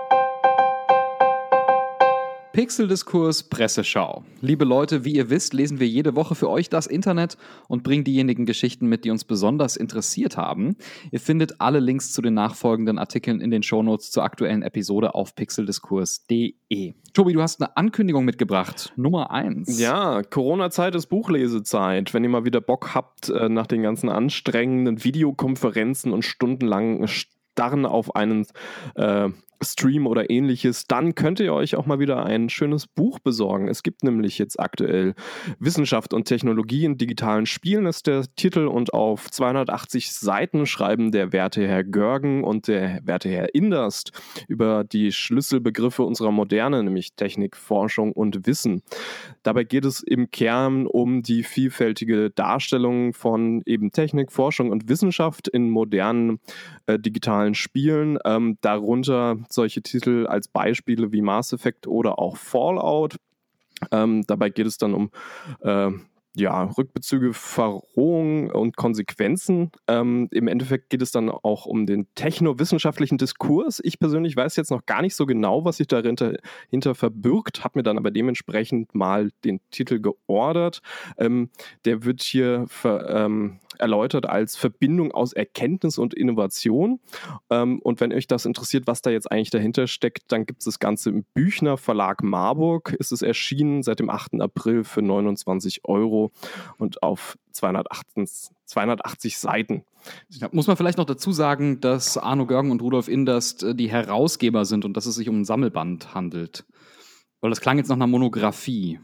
Pixeldiskurs Presseschau. Liebe Leute, wie ihr wisst, lesen wir jede Woche für euch das Internet und bringen diejenigen Geschichten mit, die uns besonders interessiert haben. Ihr findet alle Links zu den nachfolgenden Artikeln in den Shownotes zur aktuellen Episode auf pixeldiskurs.de. Tobi, du hast eine Ankündigung mitgebracht, Nummer 1. Ja, Corona-Zeit ist Buchlesezeit. Wenn ihr mal wieder Bock habt, nach den ganzen anstrengenden Videokonferenzen und stundenlangen Starren auf einen Stream oder ähnliches, dann könnt ihr euch auch mal wieder ein schönes Buch besorgen. Es gibt nämlich jetzt aktuell Wissenschaft und Technologie in digitalen Spielen ist der Titel und auf 280 Seiten schreiben der werte Herr Görgen und der werte Herr Inderst über die Schlüsselbegriffe unserer Moderne, nämlich Technik, Forschung und Wissen. Dabei geht es im Kern um die vielfältige Darstellung von eben Technik, Forschung und Wissenschaft in modernen digitalen Spielen, darunter solche Titel als Beispiele wie Mass Effect oder auch Fallout. Dabei geht es dann um Rückbezüge, Verrohung und Konsequenzen. Im Endeffekt geht es dann auch um den technowissenschaftlichen Diskurs. Ich persönlich weiß jetzt noch gar nicht so genau, was sich dahinter verbirgt, habe mir dann aber dementsprechend mal den Titel geordert. Der wird hier erläutert als Verbindung aus Erkenntnis und Innovation. Und wenn euch das interessiert, was da jetzt eigentlich dahinter steckt, dann gibt es das Ganze im Büchner Verlag Marburg. Ist es erschienen seit dem 8. April für 29 € und auf 280 Seiten. Ja, muss man vielleicht noch dazu sagen, dass Arno Görgen und Rudolf Inderst die Herausgeber sind und dass es sich um ein Sammelband handelt. Weil das klang jetzt nach einer Monographie.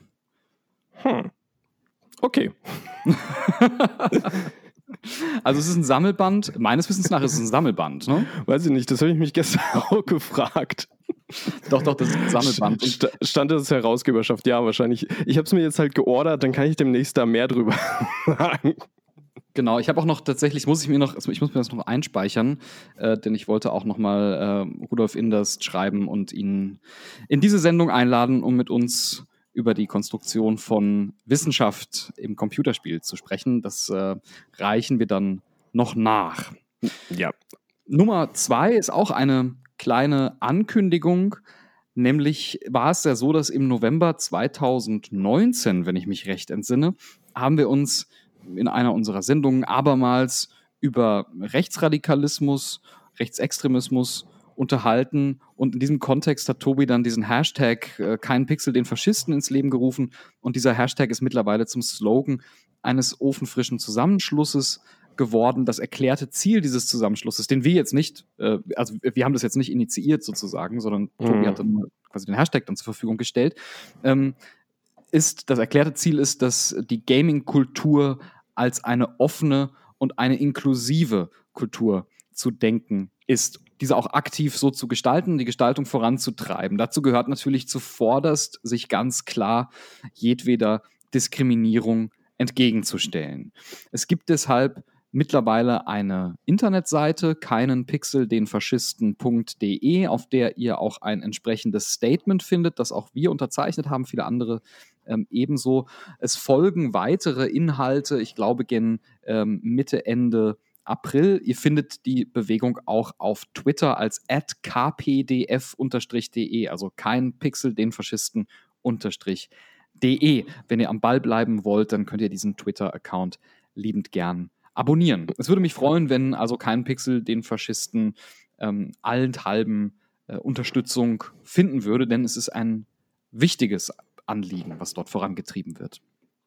Okay. Also es ist ein Sammelband, meines Wissens nach ist es ein Sammelband, ne? Weiß ich nicht, das habe ich mich gestern auch gefragt. Doch, das ist ein Sammelband. Stand das Herausgeberschaft? Ja, wahrscheinlich. Ich habe es mir jetzt halt geordert, dann kann ich demnächst da mehr drüber sagen. Genau, ich habe auch noch tatsächlich, ich muss mir das noch einspeichern, denn ich wollte auch nochmal Rudolf Inderst schreiben und ihn in diese Sendung einladen, um mit uns über die Konstruktion von Wissenschaft im Computerspiel zu sprechen. Das reichen wir dann noch nach. Ja. Nummer 2 ist auch eine kleine Ankündigung, nämlich war es ja so, dass im November 2019, wenn ich mich recht entsinne, haben wir uns in einer unserer Sendungen abermals über Rechtsradikalismus, Rechtsextremismus unterhalten und in diesem Kontext hat Tobi dann diesen Hashtag kein Pixel den Faschisten ins Leben gerufen und dieser Hashtag ist mittlerweile zum Slogan eines ofenfrischen Zusammenschlusses geworden. Das erklärte Ziel dieses Zusammenschlusses, den wir jetzt nicht, also wir haben das jetzt nicht initiiert sozusagen, sondern Tobi hat dann quasi den Hashtag dann zur Verfügung gestellt, das erklärte Ziel ist, dass die Gaming-Kultur als eine offene und eine inklusive Kultur zu denken ist. diese auch aktiv so zu gestalten, die Gestaltung voranzutreiben. Dazu gehört natürlich zuvorderst, sich ganz klar jedweder Diskriminierung entgegenzustellen. Es gibt deshalb mittlerweile eine Internetseite, keinenpixeldenfaschisten.de, auf der ihr auch ein entsprechendes Statement findet, das auch wir unterzeichnet haben, viele andere ebenso. Es folgen weitere Inhalte, ich glaube gen Mitte, Ende April. Ihr findet die Bewegung auch auf Twitter als @kpdf_de, also kein Pixel den Faschisten_de. Wenn ihr am Ball bleiben wollt, dann könnt ihr diesen Twitter-Account liebend gern abonnieren. Es würde mich freuen, wenn also kein Pixel den Faschisten allenthalben Unterstützung finden würde, denn es ist ein wichtiges Anliegen, was dort vorangetrieben wird.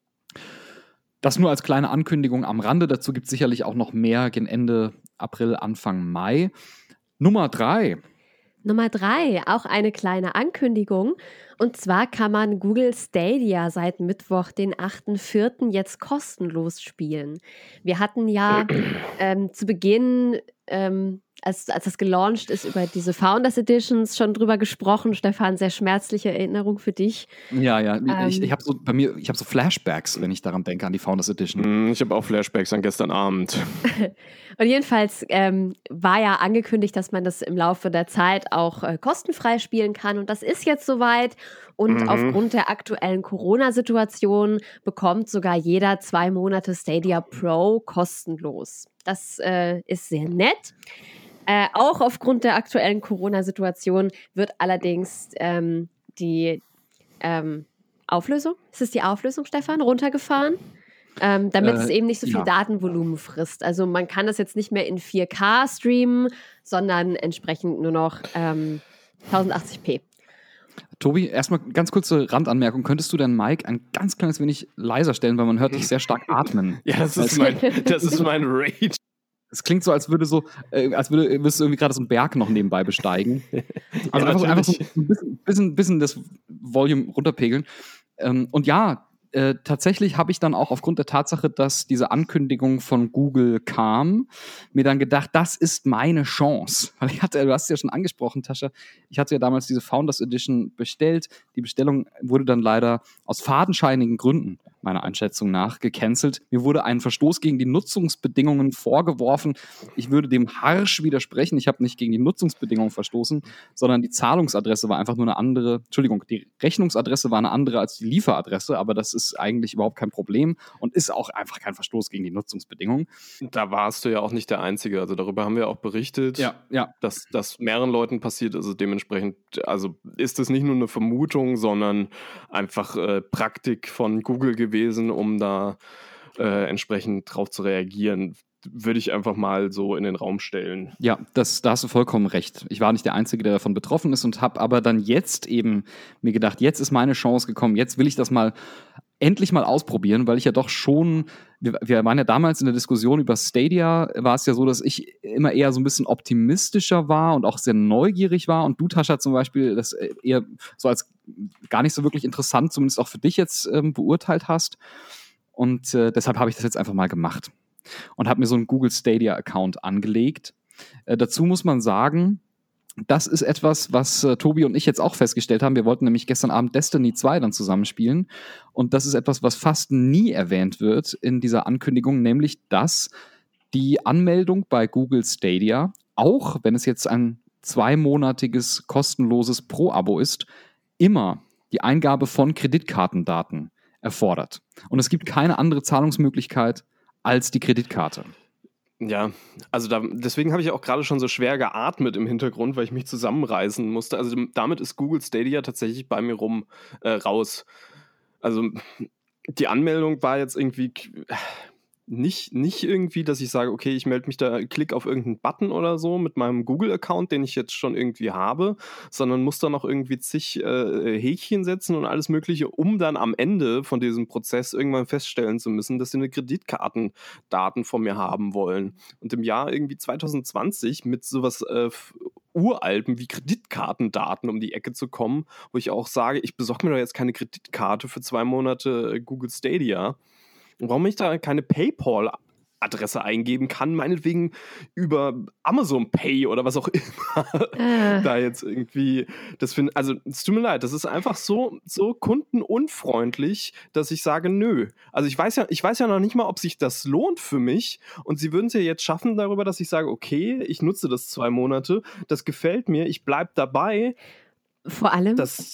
Das nur als kleine Ankündigung am Rande. Dazu gibt es sicherlich auch noch mehr gen Ende April, Anfang Mai. Nummer 3, auch eine kleine Ankündigung. Und zwar kann man Google Stadia seit Mittwoch, den 8.4. jetzt kostenlos spielen. Wir hatten ja zu Beginn, als das gelauncht ist, über diese Founders Editions schon drüber gesprochen. Stefan, sehr schmerzliche Erinnerung für dich. Ja. Ich habe so Flashbacks, wenn ich daran denke, an die Founders Edition. Ich habe auch Flashbacks an gestern Abend. Und jedenfalls war ja angekündigt, dass man das im Laufe der Zeit auch kostenfrei spielen kann. Und das ist jetzt soweit. Und aufgrund der aktuellen Corona-Situation bekommt sogar jeder 2 Monate Stadia Pro kostenlos. Das ist sehr nett. Auch aufgrund der aktuellen Corona-Situation wird allerdings die Auflösung, ist es die Auflösung, Stefan, runtergefahren? Damit es eben nicht so viel Datenvolumen frisst. Also man kann das jetzt nicht mehr in 4K streamen, sondern entsprechend nur noch 1080p. Tobi, erstmal ganz kurze Randanmerkung. Könntest du deinen Mic ein ganz kleines wenig leiser stellen, weil man hört dich sehr stark atmen? Ja, das ist mein Rage. Es klingt so, als würdest du irgendwie gerade so einen Berg noch nebenbei besteigen. Also einfach so ein bisschen das Volume runterpegeln. Und ja, tatsächlich habe ich dann auch aufgrund der Tatsache, dass diese Ankündigung von Google kam, mir dann gedacht, das ist meine Chance. Weil du hast es ja schon angesprochen, Tascha, ich hatte ja damals diese Founders Edition bestellt. Die Bestellung wurde dann leider aus fadenscheinigen Gründen, meiner Einschätzung nach, gecancelt. Mir wurde ein Verstoß gegen die Nutzungsbedingungen vorgeworfen. Ich würde dem harsch widersprechen. Ich habe nicht gegen die Nutzungsbedingungen verstoßen, sondern die Zahlungsadresse war einfach nur eine andere. Entschuldigung, die Rechnungsadresse war eine andere als die Lieferadresse, aber das ist eigentlich überhaupt kein Problem und ist auch einfach kein Verstoß gegen die Nutzungsbedingungen. Da warst du ja auch nicht der Einzige. Also darüber haben wir auch berichtet, dass das mehreren Leuten passiert. Also dementsprechend, also ist es nicht nur eine Vermutung, sondern einfach Praktik von Google gewesen, um da entsprechend drauf zu reagieren. Würde ich einfach mal so in den Raum stellen. Ja, da hast du vollkommen recht. Ich war nicht der Einzige, der davon betroffen ist und habe aber dann jetzt eben mir gedacht, jetzt ist meine Chance gekommen, jetzt will ich das endlich mal ausprobieren, weil ich ja doch schon, wir waren ja damals in der Diskussion über Stadia, war es ja so, dass ich immer eher so ein bisschen optimistischer war und auch sehr neugierig war und du, Tascha, zum Beispiel, das eher so als gar nicht so wirklich interessant, zumindest auch für dich jetzt beurteilt hast. Und deshalb habe ich das jetzt einfach mal gemacht und habe mir so einen Google Stadia-Account angelegt. Dazu muss man sagen, das ist etwas, was Tobi und ich jetzt auch festgestellt haben. Wir wollten nämlich gestern Abend Destiny 2 dann zusammenspielen. Und das ist etwas, was fast nie erwähnt wird in dieser Ankündigung, nämlich, dass die Anmeldung bei Google Stadia, auch wenn es jetzt ein 2-monatiges kostenloses Pro-Abo ist, immer die Eingabe von Kreditkartendaten erfordert. Und es gibt keine andere Zahlungsmöglichkeit als die Kreditkarte. Ja, also deswegen habe ich auch gerade schon so schwer geatmet im Hintergrund, weil ich mich zusammenreißen musste. Also damit ist Google Stadia tatsächlich bei mir raus. Also die Anmeldung war jetzt irgendwie nicht irgendwie, dass ich sage, okay, ich melde mich da, klick auf irgendeinen Button oder so mit meinem Google-Account, den ich jetzt schon irgendwie habe, sondern muss dann noch irgendwie zig Häkchen setzen und alles Mögliche, um dann am Ende von diesem Prozess irgendwann feststellen zu müssen, dass sie eine Kreditkartendaten von mir haben wollen. Und im Jahr irgendwie 2020 mit sowas Uralten wie Kreditkartendaten um die Ecke zu kommen, wo ich auch sage, ich besorge mir doch jetzt keine Kreditkarte für 2 Monate Google Stadia. Und warum ich da keine PayPal Adresse eingeben kann, meinetwegen über Amazon Pay oder was auch immer da jetzt irgendwie also es tut mir leid, das ist einfach so kundenunfreundlich, dass ich sage, nö. Also ich weiß ja noch nicht mal, ob sich das lohnt für mich, und sie würden es ja jetzt schaffen darüber, dass ich sage, okay, ich nutze das 2 Monate, das gefällt mir, ich bleib dabei. Vor allem,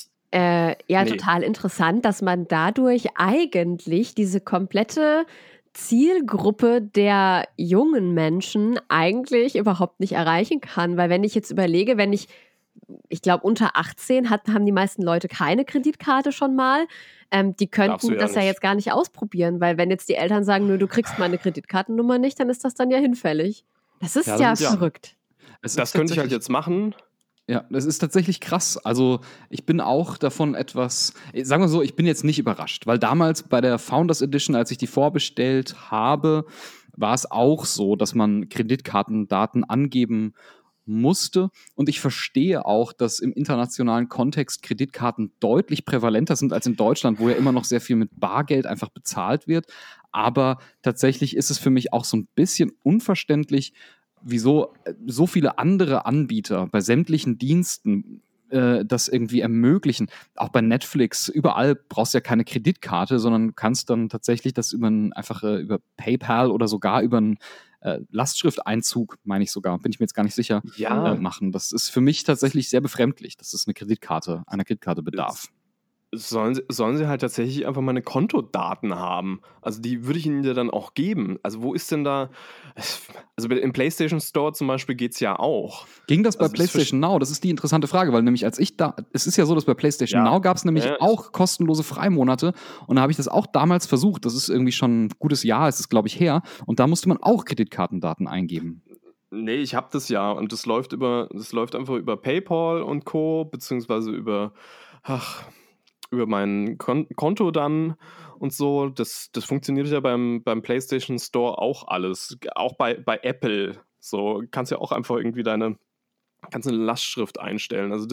total interessant, dass man dadurch eigentlich diese komplette Zielgruppe der jungen Menschen eigentlich überhaupt nicht erreichen kann. Weil wenn ich jetzt überlege, ich glaube unter 18 haben die meisten Leute keine Kreditkarte schon mal, die könnten das ja jetzt gar nicht ausprobieren, weil wenn jetzt die Eltern sagen, nö, du kriegst meine Kreditkartennummer nicht, dann ist das dann ja hinfällig. Das ist ja verrückt. Das könnte ich halt jetzt machen. Ja, das ist tatsächlich krass. Also ich bin auch davon sagen wir so, ich bin jetzt nicht überrascht, weil damals bei der Founders Edition, als ich die vorbestellt habe, war es auch so, dass man Kreditkartendaten angeben musste. Und ich verstehe auch, dass im internationalen Kontext Kreditkarten deutlich prävalenter sind als in Deutschland, wo ja immer noch sehr viel mit Bargeld einfach bezahlt wird. Aber tatsächlich ist es für mich auch so ein bisschen unverständlich, wieso so viele andere Anbieter bei sämtlichen Diensten das irgendwie ermöglichen. Auch bei Netflix, überall brauchst du ja keine Kreditkarte, sondern kannst dann tatsächlich das über PayPal oder sogar über einen Lastschrifteinzug, meine ich sogar, bin ich mir jetzt gar nicht sicher, machen. Das ist für mich tatsächlich sehr befremdlich, dass es einer Kreditkarte bedarf. Sollen sie halt tatsächlich einfach meine Kontodaten haben. Also die würde ich ihnen ja dann auch geben. Also wo ist denn da... Also im PlayStation Store zum Beispiel geht es ja auch. Ging das bei PlayStation Now? Das ist die interessante Frage, weil nämlich es ist ja so, dass bei PlayStation Now gab es nämlich auch kostenlose Freimonate, und da habe ich das auch damals versucht. Das ist irgendwie schon ein gutes Jahr, ist es glaube ich her, und da musste man auch Kreditkartendaten eingeben. Nee, ich habe das ja, und das läuft einfach über PayPal und Co., beziehungsweise über mein Konto dann und so. Das funktioniert ja beim PlayStation Store auch alles. Auch bei Apple. So, kannst ja auch einfach irgendwie deine Lastschrift einstellen. Also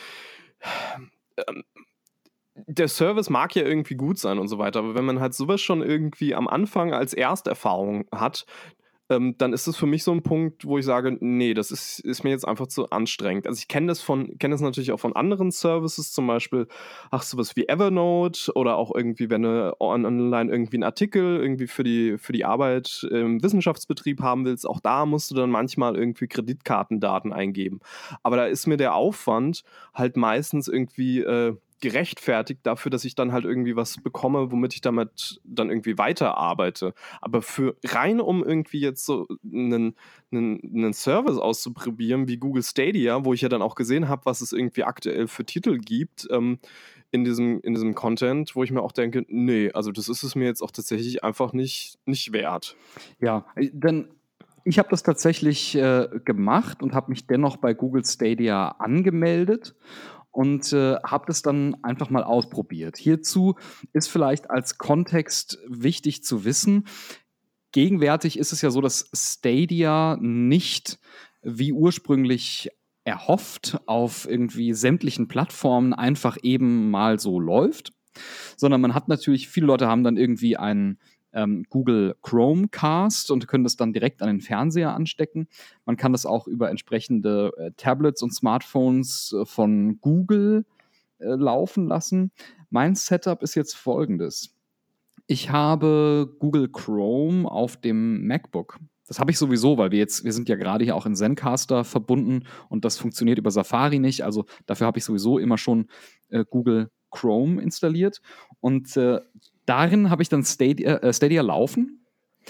der Service mag ja irgendwie gut sein und so weiter, aber wenn man halt sowas schon irgendwie am Anfang als Ersterfahrung hat, dann ist es für mich so ein Punkt, wo ich sage, nee, das ist mir jetzt einfach zu anstrengend. Also ich kenne das natürlich auch von anderen Services, zum Beispiel, sowas wie Evernote, oder auch irgendwie, wenn du online irgendwie einen Artikel irgendwie für die Arbeit im Wissenschaftsbetrieb haben willst, auch da musst du dann manchmal irgendwie Kreditkartendaten eingeben. Aber da ist mir der Aufwand halt meistens irgendwie gerechtfertigt dafür, dass ich dann halt irgendwie was bekomme, womit ich damit dann irgendwie weiterarbeite. Aber um irgendwie jetzt so einen Service auszuprobieren wie Google Stadia, wo ich ja dann auch gesehen habe, was es irgendwie aktuell für Titel gibt in diesem Content, wo ich mir auch denke, nee, also das ist es mir jetzt auch tatsächlich einfach nicht wert. Ja, denn ich habe das tatsächlich gemacht und habe mich dennoch bei Google Stadia angemeldet und habe das dann einfach mal ausprobiert. Hierzu ist vielleicht als Kontext wichtig zu wissen, gegenwärtig ist es ja so, dass Stadia nicht wie ursprünglich erhofft auf irgendwie sämtlichen Plattformen einfach eben mal so läuft, sondern man hat natürlich, viele Leute haben dann irgendwie einen Google Chromecast und können das dann direkt an den Fernseher anstecken. Man kann das auch über entsprechende Tablets und Smartphones von Google laufen lassen. Mein Setup ist jetzt folgendes. Ich habe Google Chrome auf dem MacBook. Das habe ich sowieso, weil wir sind ja gerade hier auch in Zencastr verbunden und das funktioniert über Safari nicht. Also dafür habe ich sowieso immer schon Google Chrome installiert. Und darin habe ich dann Stadia laufen.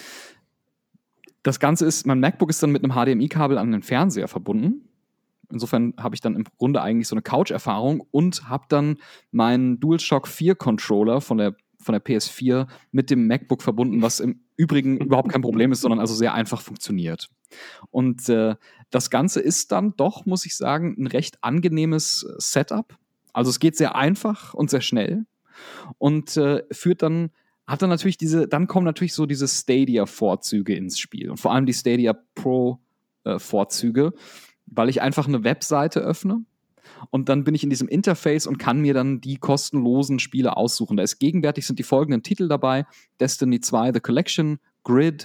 Das Ganze ist, mein MacBook ist dann mit einem HDMI-Kabel an den Fernseher verbunden. Insofern habe ich dann im Grunde eigentlich so eine Couch-Erfahrung und habe dann meinen DualShock 4 Controller von der PS4 mit dem MacBook verbunden, was im Übrigen überhaupt kein Problem ist, sondern also sehr einfach funktioniert. Und das Ganze ist dann doch, muss ich sagen, ein recht angenehmes Setup. Also es geht sehr einfach und sehr schnell und dann kommen natürlich so diese Stadia-Vorzüge ins Spiel und vor allem die Stadia Pro-Vorzüge, weil ich einfach eine Webseite öffne und dann bin ich in diesem Interface und kann mir dann die kostenlosen Spiele aussuchen. Gegenwärtig sind die folgenden Titel dabei: Destiny 2, The Collection, Grid,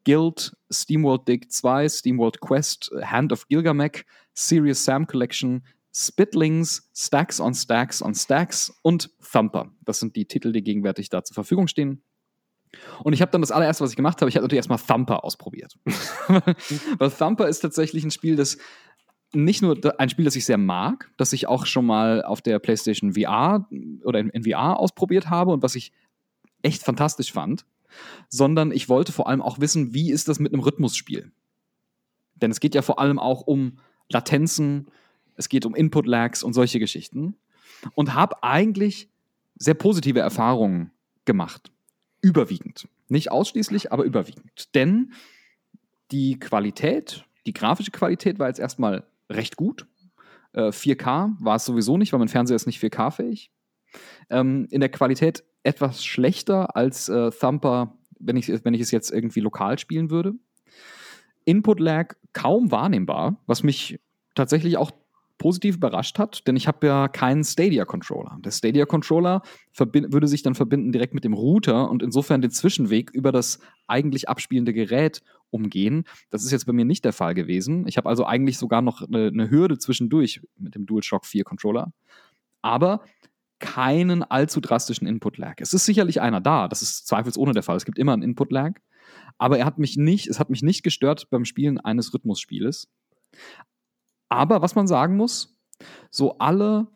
Guild, SteamWorld Dig 2, SteamWorld Quest, Hand of Gilgamesh, Serious Sam Collection, Spitlings, Stacks on Stacks on Stacks und Thumper. Das sind die Titel, die gegenwärtig da zur Verfügung stehen. Und ich habe dann das allererste, was ich gemacht habe, ich habe natürlich erstmal Thumper ausprobiert. Weil Thumper ist tatsächlich ein Spiel, das nicht nur ein Spiel, das ich sehr mag, das ich auch schon mal auf der PlayStation VR oder in VR ausprobiert habe und was ich echt fantastisch fand, sondern ich wollte vor allem auch wissen, wie ist das mit einem Rhythmusspiel? Denn es geht ja vor allem auch um Latenzen, es geht um Input-Lags und solche Geschichten. Und habe eigentlich sehr positive Erfahrungen gemacht. Überwiegend. Nicht ausschließlich, aber überwiegend. Denn die Qualität, die grafische Qualität war jetzt erstmal recht gut. 4K war es sowieso nicht, weil mein Fernseher ist nicht 4K-fähig. In der Qualität etwas schlechter als Thumper, wenn ich es jetzt irgendwie lokal spielen würde. Input-Lag kaum wahrnehmbar, was mich tatsächlich auch positiv überrascht hat, denn ich habe ja keinen Stadia-Controller. Der Stadia-Controller würde sich dann verbinden direkt mit dem Router und insofern den Zwischenweg über das eigentlich abspielende Gerät umgehen. Das ist jetzt bei mir nicht der Fall gewesen. Ich habe also eigentlich sogar noch eine Hürde zwischendurch mit dem DualShock 4 Controller, aber keinen allzu drastischen Input-Lag. Es ist sicherlich einer da, das ist zweifelsohne der Fall. Es gibt immer einen Input-Lag, aber es hat mich nicht gestört beim Spielen eines Rhythmusspieles. Aber was man sagen muss, so alle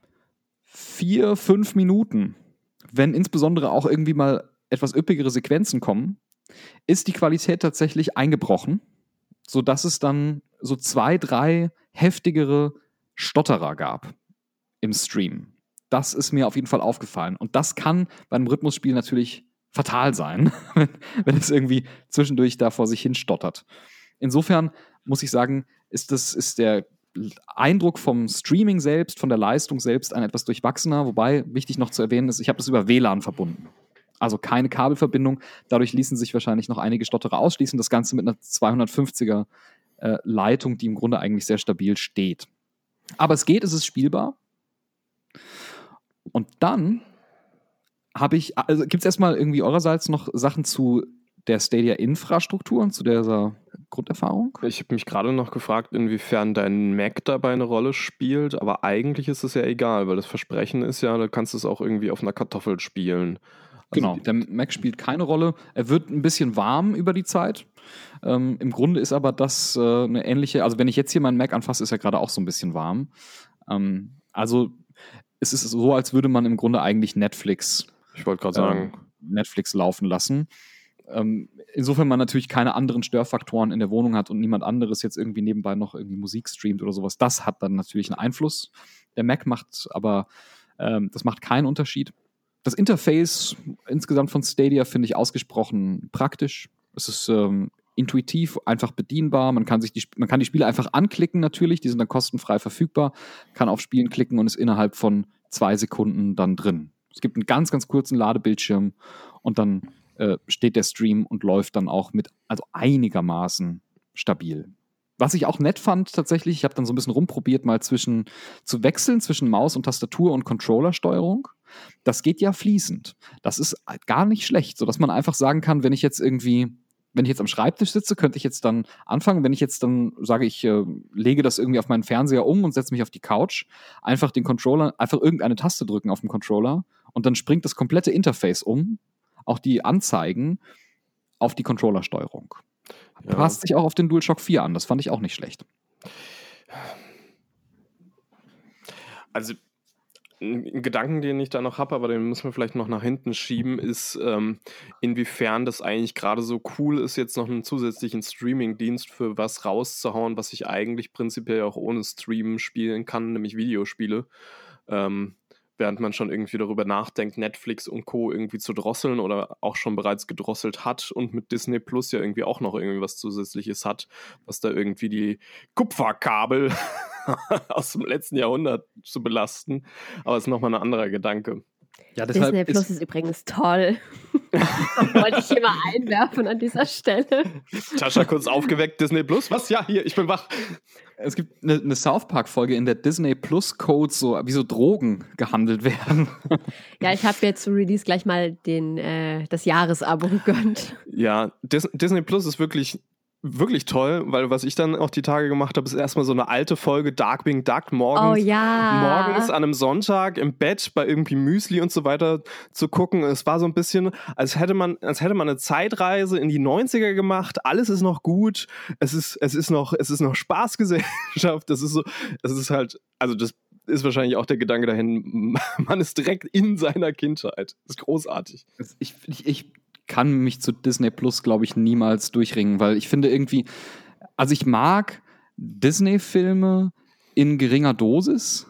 4-5 Minuten, wenn insbesondere auch irgendwie mal etwas üppigere Sequenzen kommen, ist die Qualität tatsächlich eingebrochen, sodass es dann so 2-3 heftigere Stotterer gab im Stream. Das ist mir auf jeden Fall aufgefallen. Und das kann bei einem Rhythmusspiel natürlich fatal sein, wenn es irgendwie zwischendurch da vor sich hin stottert. Insofern muss ich sagen, ist der Eindruck vom Streaming selbst, von der Leistung selbst ein etwas durchwachsener, wobei wichtig noch zu erwähnen ist, ich habe das über WLAN verbunden. Also keine Kabelverbindung, dadurch ließen sich wahrscheinlich noch einige Stotterer ausschließen, das Ganze mit einer 250er Leitung, die im Grunde eigentlich sehr stabil steht. Aber es ist spielbar. Und dann gibt es erstmal irgendwie eurerseits noch Sachen zu der Stadia-Infrastruktur und zu dieser Grunderfahrung? Ich habe mich gerade noch gefragt, inwiefern dein Mac dabei eine Rolle spielt, aber eigentlich ist es ja egal, weil das Versprechen ist ja, du kannst es auch irgendwie auf einer Kartoffel spielen. Genau, der Mac spielt keine Rolle. Er wird ein bisschen warm über die Zeit. Im Grunde ist aber das eine ähnliche, also wenn ich jetzt hier meinen Mac anfasse, ist er gerade auch so ein bisschen warm. Also es ist so, als würde man im Grunde eigentlich Netflix laufen lassen. Insofern man natürlich keine anderen Störfaktoren in der Wohnung hat und niemand anderes jetzt irgendwie nebenbei noch irgendwie Musik streamt oder sowas. Das hat dann natürlich einen Einfluss. Der Mac macht aber, das macht keinen Unterschied. Das Interface insgesamt von Stadia finde ich ausgesprochen praktisch. Es ist intuitiv, einfach bedienbar. Man kann die Spiele einfach anklicken natürlich, die sind dann kostenfrei verfügbar, kann auf Spielen klicken und ist innerhalb von 2 Sekunden dann drin. Es gibt einen ganz, ganz kurzen Ladebildschirm und dann steht der Stream und läuft dann auch also einigermaßen stabil. Was ich auch nett fand tatsächlich, ich habe dann so ein bisschen rumprobiert, mal zu wechseln zwischen Maus und Tastatur und Controllersteuerung. Das geht ja fließend. Das ist gar nicht schlecht, sodass man einfach sagen kann, wenn ich jetzt am Schreibtisch sitze, könnte ich jetzt dann anfangen. Wenn ich jetzt dann sage, ich lege das irgendwie auf meinen Fernseher um und setze mich auf die Couch, einfach irgendeine Taste drücken auf dem Controller und dann springt das komplette Interface um, auch die Anzeigen auf die Controllersteuerung. Ja. Passt sich auch auf den DualShock 4 an, das fand ich auch nicht schlecht. Also ein Gedanken, den ich da noch habe, aber den müssen wir vielleicht noch nach hinten schieben, ist, inwiefern das eigentlich gerade so cool ist, jetzt noch einen zusätzlichen Streaming-Dienst für was rauszuhauen, was ich eigentlich prinzipiell auch ohne Streamen spielen kann, nämlich Videospiele. Während man schon irgendwie darüber nachdenkt, Netflix und Co. irgendwie zu drosseln oder auch schon bereits gedrosselt hat und mit Disney Plus ja irgendwie auch noch irgendwie was Zusätzliches hat, was da irgendwie die Kupferkabel aus dem letzten Jahrhundert zu belasten. Aber es ist nochmal ein anderer Gedanke. Ja, Disney Plus ist übrigens toll. Wollte ich hier mal einwerfen an dieser Stelle. Tascha kurz aufgeweckt, Disney Plus. Was? Ja, hier, ich bin wach. Es gibt eine South Park-Folge, in der Disney Plus Codes so wie so Drogen gehandelt werden. Ja, ich habe jetzt zu Release gleich mal das Jahresabo gegönnt. Ja, Disney Plus ist wirklich toll, weil was ich dann auch die Tage gemacht habe, ist erstmal so eine alte Folge Darkwing Duck morgens an einem Sonntag im Bett bei irgendwie Müsli und so weiter zu gucken. Es war so ein bisschen, als hätte man eine Zeitreise in die 90er gemacht. Alles ist noch gut. Es ist noch Spaßgesellschaft. Das ist wahrscheinlich auch der Gedanke dahin, man ist direkt in seiner Kindheit. Das ist großartig. Ich kann mich zu Disney Plus, glaube ich, niemals durchringen, weil ich finde irgendwie, also ich mag Disney-Filme in geringer Dosis,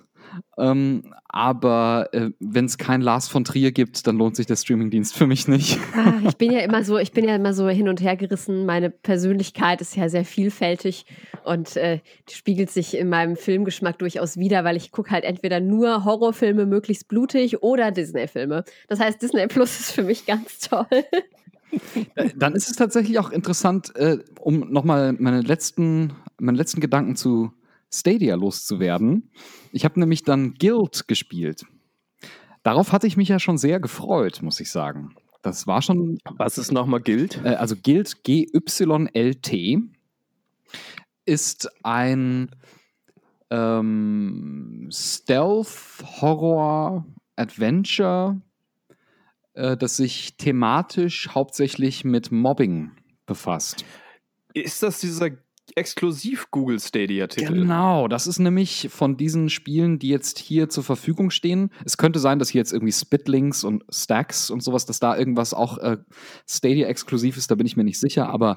aber wenn es kein Lars von Trier gibt, dann lohnt sich der Streamingdienst für mich nicht. Ich bin ja immer so hin und her gerissen. Meine Persönlichkeit ist ja sehr vielfältig und die spiegelt sich in meinem Filmgeschmack durchaus wider, weil ich gucke halt entweder nur Horrorfilme, möglichst blutig, oder Disney-Filme. Das heißt, Disney Plus ist für mich ganz toll. Dann ist es tatsächlich auch interessant, um nochmal meine letzten Gedanken zu Stadia loszuwerden. Ich habe nämlich dann Guild gespielt. Darauf hatte ich mich ja schon sehr gefreut, muss ich sagen. Das war schon... Was ist nochmal Guild? Also Guild, GYLT, ist ein Stealth-Horror-Adventure, das sich thematisch hauptsächlich mit Mobbing befasst. Ist das dieser exklusiv Google Stadia-Titel? Genau, das ist nämlich von diesen Spielen, die jetzt hier zur Verfügung stehen. Es könnte sein, dass hier jetzt irgendwie Spitlinks und Stacks und sowas, dass da irgendwas auch Stadia-exklusiv ist, da bin ich mir nicht sicher, aber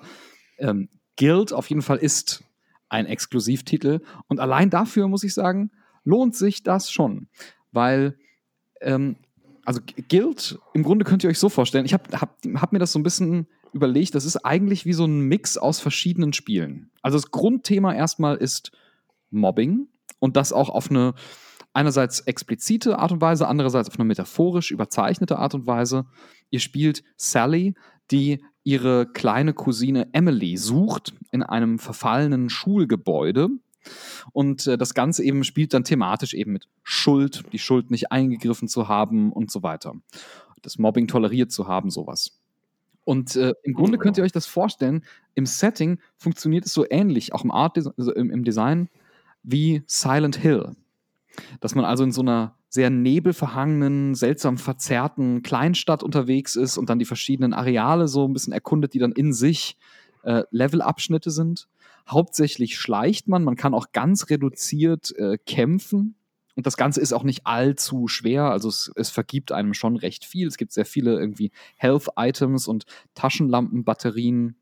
Guild auf jeden Fall ist ein Exklusivtitel und allein dafür, muss ich sagen, lohnt sich das schon, weil also Guild, im Grunde könnt ihr euch so vorstellen, ich hab mir das so ein bisschen überlegt, das ist eigentlich wie so ein Mix aus verschiedenen Spielen. Also das Grundthema erstmal ist Mobbing und das auch auf eine einerseits explizite Art und Weise, andererseits auf eine metaphorisch überzeichnete Art und Weise. Ihr spielt Sally, die ihre kleine Cousine Emily sucht in einem verfallenen Schulgebäude. Und das Ganze eben spielt dann thematisch eben mit Schuld, die Schuld nicht eingegriffen zu haben und so weiter. Das Mobbing toleriert zu haben, sowas. Und im Grunde könnt ihr euch das vorstellen, im Setting funktioniert es so ähnlich, auch im Design, wie Silent Hill. Dass man also in so einer sehr nebelverhangenen, seltsam verzerrten Kleinstadt unterwegs ist und dann die verschiedenen Areale so ein bisschen erkundet, die dann in sich Levelabschnitte sind. Hauptsächlich schleicht man kann auch ganz reduziert kämpfen. Und das Ganze ist auch nicht allzu schwer, also es vergibt einem schon recht viel. Es gibt sehr viele irgendwie Health-Items und Taschenlampenbatterien.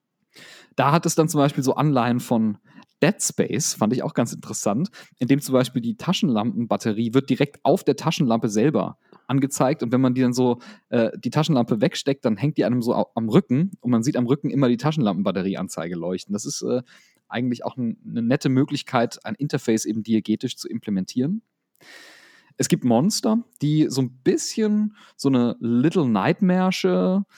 Da hat es dann zum Beispiel so Anleihen von Dead Space, fand ich auch ganz interessant, in dem zum Beispiel die Taschenlampenbatterie wird direkt auf der Taschenlampe selber angezeigt und wenn man die dann so die Taschenlampe wegsteckt, dann hängt die einem so am Rücken und man sieht am Rücken immer die Taschenlampenbatterieanzeige leuchten. Das ist eigentlich auch eine nette Möglichkeit, ein Interface eben diegetisch zu implementieren. Es gibt Monster, die so ein bisschen so eine Little Nightmare'schen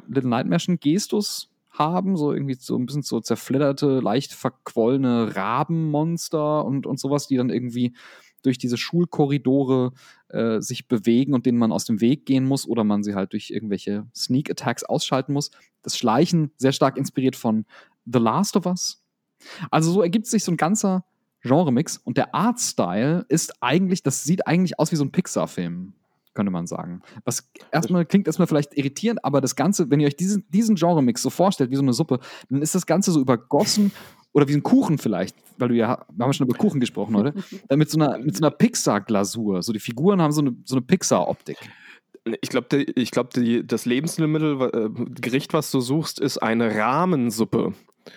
Gestus haben, so irgendwie so ein bisschen so zerfledderte, leicht verquollene Rabenmonster und sowas, die dann irgendwie durch diese Schulkorridore sich bewegen und denen man aus dem Weg gehen muss oder man sie halt durch irgendwelche Sneak-Attacks ausschalten muss. Das Schleichen sehr stark inspiriert von The Last of Us. Also so ergibt sich so ein ganzer Genre-Mix und der Artstyle das sieht eigentlich aus wie so ein Pixar-Film, könnte man sagen. Was klingt erstmal vielleicht irritierend, aber das Ganze, wenn ihr euch diesen Genre-Mix so vorstellt, wie so eine Suppe, dann ist das Ganze so übergossen oder wie ein Kuchen vielleicht, weil wir haben schon über Kuchen gesprochen, oder? Mit so einer Pixar-Glasur. So die Figuren haben so eine Pixar-Optik. Ich glaube, das Lebensmittelgericht, was du suchst, ist eine Rahmensuppe.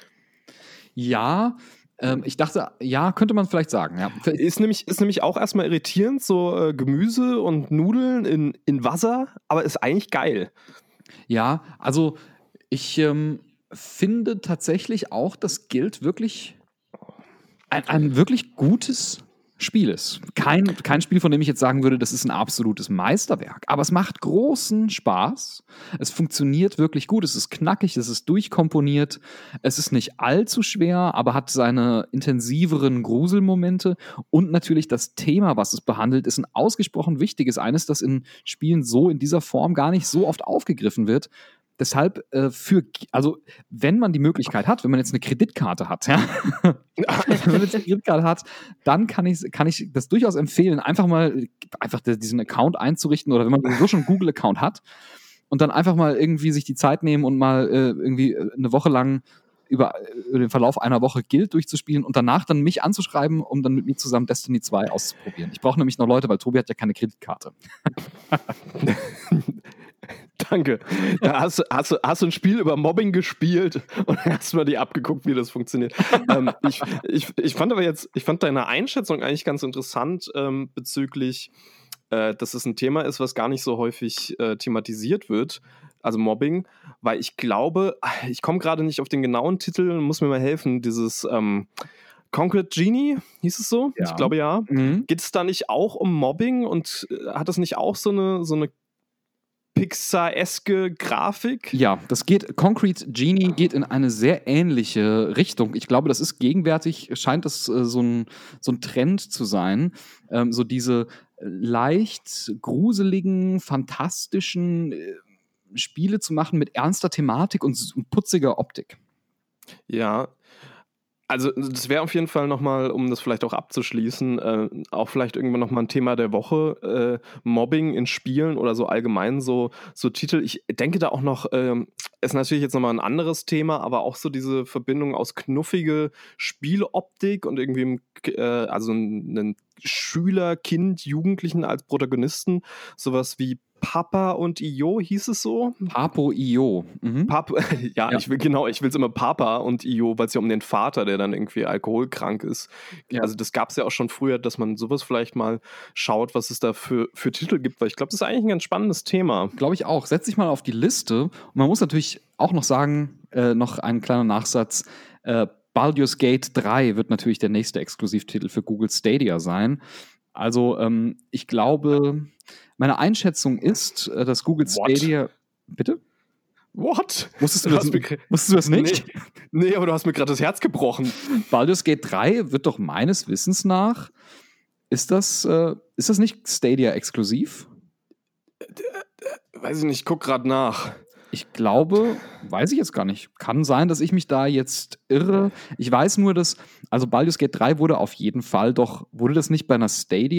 Ja, ich dachte, ja, könnte man vielleicht sagen. Ja. Ist nämlich auch erstmal irritierend, so Gemüse und Nudeln in Wasser, aber ist eigentlich geil. Ja, also ich finde tatsächlich auch, dass Guild wirklich ein wirklich gutes Spiel ist. Kein Spiel, von dem ich jetzt sagen würde, das ist ein absolutes Meisterwerk. Aber es macht großen Spaß. Es funktioniert wirklich gut. Es ist knackig, es ist durchkomponiert. Es ist nicht allzu schwer, aber hat seine intensiveren Gruselmomente. Und natürlich das Thema, was es behandelt, ist ein ausgesprochen wichtiges. Eines, das in Spielen so in dieser Form gar nicht so oft aufgegriffen wird. Deshalb, also wenn man die Möglichkeit hat, wenn man jetzt eine Kreditkarte hat, ja, wenn man jetzt eine Kreditkarte hat, dann kann ich das durchaus empfehlen, einfach diesen Account einzurichten oder wenn man sowieso schon einen Google-Account hat und dann einfach mal irgendwie sich die Zeit nehmen und mal irgendwie eine Woche lang über den Verlauf einer Woche Guild durchzuspielen und danach dann mich anzuschreiben, um dann mit mir zusammen Destiny 2 auszuprobieren. Ich brauche nämlich noch Leute, weil Tobi hat ja keine Kreditkarte. Danke. Da hast du ein Spiel über Mobbing gespielt und hast mal die abgeguckt, wie das funktioniert. Ich fand deine Einschätzung eigentlich ganz interessant bezüglich, dass es ein Thema ist, was gar nicht so häufig thematisiert wird, also Mobbing, weil ich glaube, ich komme gerade nicht auf den genauen Titel, muss mir mal helfen, dieses Concrete Genie, hieß es so? Ja. Ich glaube ja. Mhm. Geht es da nicht auch um Mobbing und hat das nicht auch so eine Pixar-eske Grafik? Ja, Concrete Genie geht in eine sehr ähnliche Richtung. Ich glaube, das ist gegenwärtig, scheint das so ein Trend zu sein. So diese leicht gruseligen, fantastischen Spiele zu machen mit ernster Thematik und putziger Optik. Ja, also das wäre auf jeden Fall nochmal, um das vielleicht auch abzuschließen, auch vielleicht irgendwann nochmal ein Thema der Woche, Mobbing in Spielen oder so allgemein so Titel. Ich denke da auch noch, ist natürlich jetzt nochmal ein anderes Thema, aber auch so diese Verbindung aus knuffige Spieloptik und irgendwie also einen Schüler, Kind, Jugendlichen als Protagonisten, sowas wie Papa und Io, hieß es so? Papo.io. Mhm. Ja. Ich will es immer Papa und Io, weil es ja um den Vater, der dann irgendwie alkoholkrank ist. Ja. Also das gab es ja auch schon früher, dass man sowas vielleicht mal schaut, was es da für Titel gibt, weil ich glaube, das ist eigentlich ein ganz spannendes Thema. Glaube ich auch. Setz dich mal auf die Liste. Und man muss natürlich auch noch sagen, noch ein kleiner Nachsatz, Baldur's Gate 3 wird natürlich der nächste Exklusivtitel für Google Stadia sein. Also ich glaube, meine Einschätzung ist, dass Google Stadia... Bitte? What? Wusstest du das nicht? Nee, aber du hast mir gerade das Herz gebrochen. Baldur's Gate 3 wird doch meines Wissens nach... Ist das nicht Stadia exklusiv? Weiß ich nicht, guck gerade nach. Ich glaube, weiß ich jetzt gar nicht. Kann sein, dass ich mich da jetzt irre. Ich weiß nur, dass, also Baldur's Gate 3 wurde auf jeden Fall, doch wurde das nicht bei einer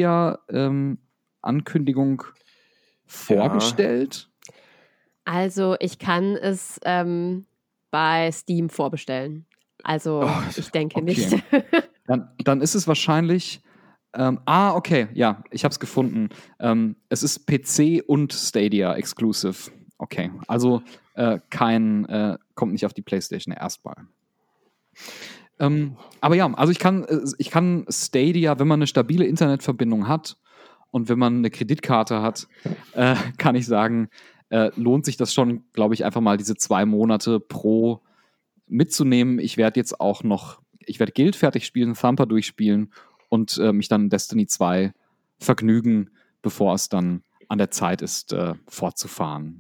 Stadia-Ankündigung vorgestellt? Also ich kann es bei Steam vorbestellen. Also ich denke nicht. Dann ist es wahrscheinlich... okay, ja, ich habe es gefunden. Es ist PC und Stadia exclusive. Okay, also kommt nicht auf die PlayStation erstmal. Aber ja, also ich kann Stadia, wenn man eine stabile Internetverbindung hat und wenn man eine Kreditkarte hat, kann ich sagen, lohnt sich das schon, glaube ich, einfach mal diese 2 Monate pro mitzunehmen. Ich werde Guild fertig spielen, Thumper durchspielen und mich dann in Destiny 2 vergnügen, bevor es dann an der Zeit ist, fortzufahren.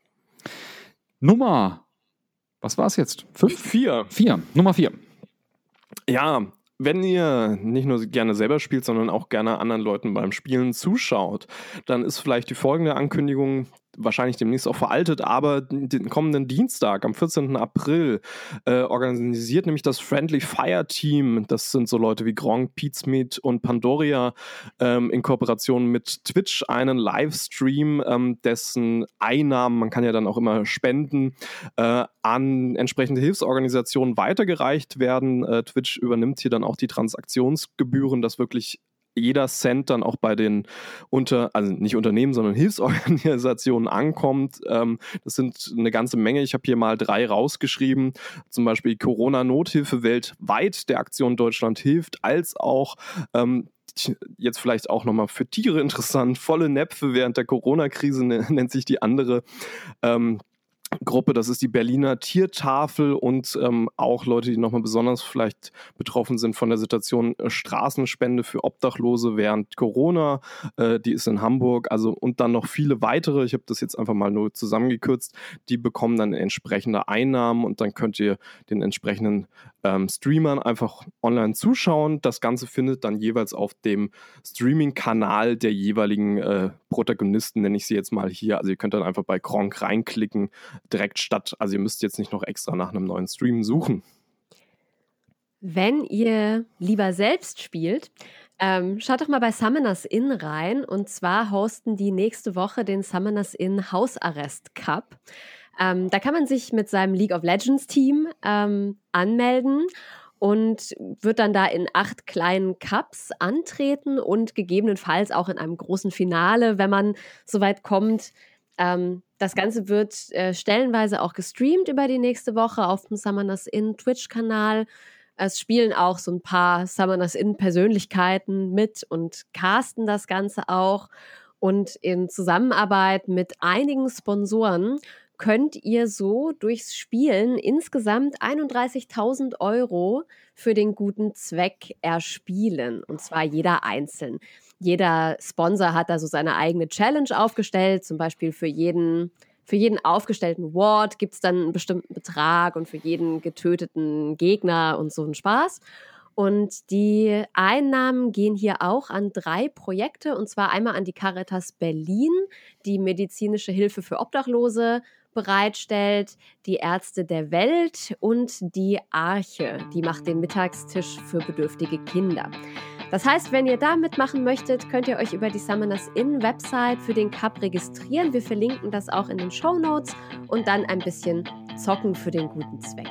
Was war es jetzt? 5? 4. Nummer 4. Ja, wenn ihr nicht nur gerne selber spielt, sondern auch gerne anderen Leuten beim Spielen zuschaut, dann ist vielleicht die folgende Ankündigung wahrscheinlich demnächst auch veraltet, aber den kommenden Dienstag, am 14. April, organisiert nämlich das Friendly Fire Team, das sind so Leute wie Gronk, Pizmeet und Pandoria, in Kooperation mit Twitch einen Livestream, dessen Einnahmen, man kann ja dann auch immer spenden, an entsprechende Hilfsorganisationen weitergereicht werden. Twitch übernimmt hier dann auch die Transaktionsgebühren, dass wirklich jeder Cent dann auch bei den also nicht Unternehmen, sondern Hilfsorganisationen ankommt. Das sind eine ganze Menge. Ich habe hier mal 3 rausgeschrieben. Zum Beispiel Corona-Nothilfe weltweit, der Aktion Deutschland hilft, als auch jetzt vielleicht auch nochmal für Tiere interessant, volle Näpfe während der Corona-Krise nennt sich die andere. Gruppe, das ist die Berliner Tiertafel und auch Leute, die nochmal besonders vielleicht betroffen sind von der Situation Straßenspende für Obdachlose während Corona, die ist in Hamburg, also und dann noch viele weitere, ich habe das jetzt einfach mal nur zusammengekürzt, die bekommen dann entsprechende Einnahmen und dann könnt ihr den entsprechenden Streamern einfach online zuschauen. Das Ganze findet dann jeweils auf dem Streaming-Kanal der jeweiligen Protagonisten, nenne ich sie jetzt mal hier, also ihr könnt dann einfach bei Gronkh reinklicken, direkt statt. Also ihr müsst jetzt nicht noch extra nach einem neuen Stream suchen. Wenn ihr lieber selbst spielt, schaut doch mal bei Summoners Inn rein. Und zwar hosten die nächste Woche den Summoners Inn Hausarrest Cup. Da kann man sich mit seinem League of Legends Team anmelden und wird dann da in 8 kleinen Cups antreten und gegebenenfalls auch in einem großen Finale, wenn man soweit kommt. Das Ganze wird stellenweise auch gestreamt über die nächste Woche auf dem Summoners Inn Twitch-Kanal. Es spielen auch so ein paar Summoners Inn Persönlichkeiten mit und casten das Ganze auch. Und in Zusammenarbeit mit einigen Sponsoren könnt ihr so durchs Spielen insgesamt 31.000 € für den guten Zweck erspielen. Und zwar jeder einzeln. Jeder Sponsor hat da so seine eigene Challenge aufgestellt. Zum Beispiel für jeden aufgestellten Ward gibt es dann einen bestimmten Betrag und für jeden getöteten Gegner und so einen Spaß. Und die Einnahmen gehen hier auch an 3 Projekte, und zwar einmal an die Caritas Berlin, die medizinische Hilfe für Obdachlose bereitstellt, die Ärzte der Welt und die Arche, die macht den Mittagstisch für bedürftige Kinder. Das heißt, wenn ihr da mitmachen möchtet, könnt ihr euch über die Summoners Inn Website für den Cup registrieren. Wir verlinken das auch in den Shownotes und dann ein bisschen zocken für den guten Zweck.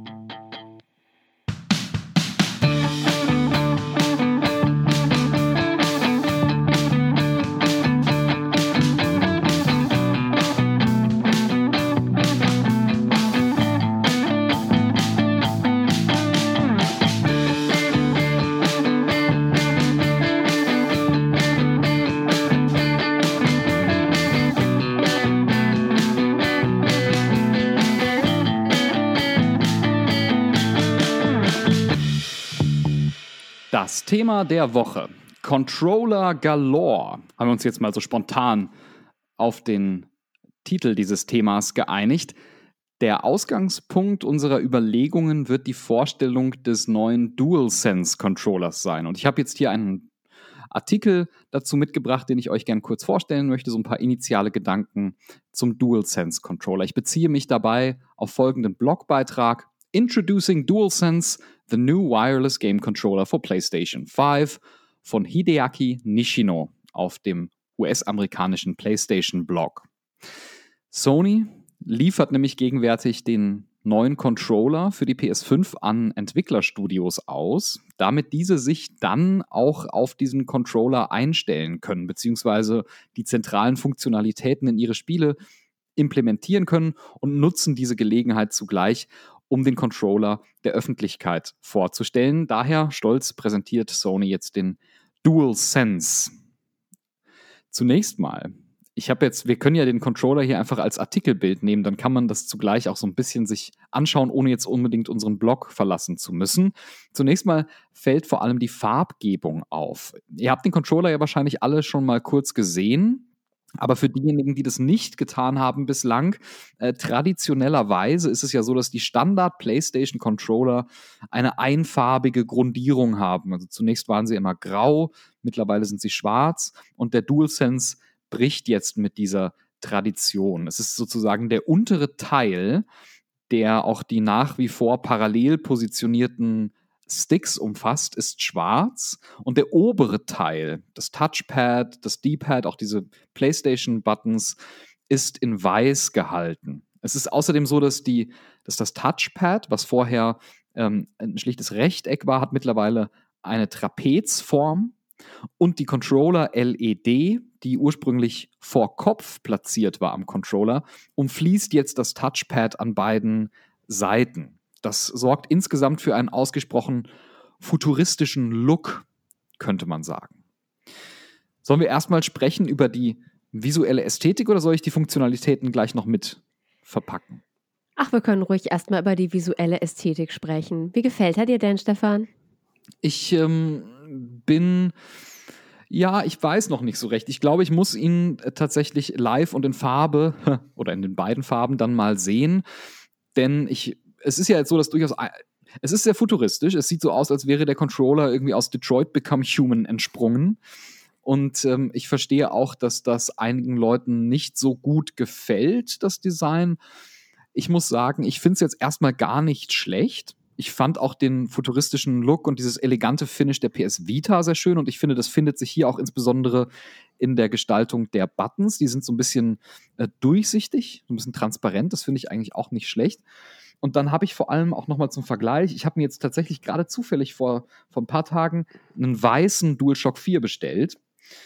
Das Thema der Woche. Controller Galore. Haben wir uns jetzt mal so spontan auf den Titel dieses Themas geeinigt. Der Ausgangspunkt unserer Überlegungen wird die Vorstellung des neuen DualSense Controllers sein. Und ich habe jetzt hier einen Artikel dazu mitgebracht, den ich euch gerne kurz vorstellen möchte. So ein paar initiale Gedanken zum DualSense Controller. Ich beziehe mich dabei auf folgenden Blogbeitrag. Introducing DualSense, the new wireless game controller for PlayStation 5 von Hideaki Nishino auf dem US-amerikanischen PlayStation-Blog. Sony liefert nämlich gegenwärtig den neuen Controller für die PS5 an Entwicklerstudios aus, damit diese sich dann auch auf diesen Controller einstellen können, beziehungsweise die zentralen Funktionalitäten in ihre Spiele implementieren können und nutzen diese Gelegenheit zugleich, um den Controller der Öffentlichkeit vorzustellen. Daher stolz präsentiert Sony jetzt den DualSense. Zunächst mal, wir können ja den Controller hier einfach als Artikelbild nehmen, dann kann man das zugleich auch so ein bisschen sich anschauen, ohne jetzt unbedingt unseren Blog verlassen zu müssen. Zunächst mal fällt vor allem die Farbgebung auf. Ihr habt den Controller ja wahrscheinlich alle schon mal kurz gesehen. Aber für diejenigen, die das nicht getan haben bislang, traditionellerweise ist es ja so, dass die Standard-PlayStation-Controller eine einfarbige Grundierung haben. Also zunächst waren sie immer grau, mittlerweile sind sie schwarz und der DualSense bricht jetzt mit dieser Tradition. Es ist sozusagen der untere Teil, der auch die nach wie vor parallel positionierten Sticks umfasst, ist schwarz und der obere Teil, das Touchpad, das D-Pad, auch diese PlayStation-Buttons, ist in weiß gehalten. Es ist außerdem so, dass das Touchpad, was vorher ein schlichtes Rechteck war, hat mittlerweile eine Trapezform und die Controller-LED, die ursprünglich vor Kopf platziert war am Controller, umfließt jetzt das Touchpad an beiden Seiten. Das sorgt insgesamt für einen ausgesprochen futuristischen Look, könnte man sagen. Sollen wir erstmal sprechen über die visuelle Ästhetik oder soll ich die Funktionalitäten gleich noch mit verpacken. Ach, wir können ruhig erstmal über die visuelle Ästhetik sprechen. Wie gefällt er dir denn, Stefan? Ich ich weiß noch nicht so recht. Ich glaube, ich muss ihn tatsächlich live und in Farbe oder in den beiden Farben dann mal sehen. Denn es ist ja jetzt so, dass es ist sehr futuristisch. Es sieht so aus, als wäre der Controller irgendwie aus Detroit Become Human entsprungen. Und ich verstehe auch, dass das einigen Leuten nicht so gut gefällt, das Design. Ich muss sagen, ich finde es jetzt erstmal gar nicht schlecht. Ich fand auch den futuristischen Look und dieses elegante Finish der PS Vita sehr schön. Und ich finde, das findet sich hier auch insbesondere in der Gestaltung der Buttons. Die sind so ein bisschen durchsichtig, so ein bisschen transparent. Das finde ich eigentlich auch nicht schlecht. Und dann habe ich vor allem auch nochmal zum Vergleich, ich habe mir jetzt tatsächlich gerade zufällig vor ein paar Tagen einen weißen DualShock 4 bestellt,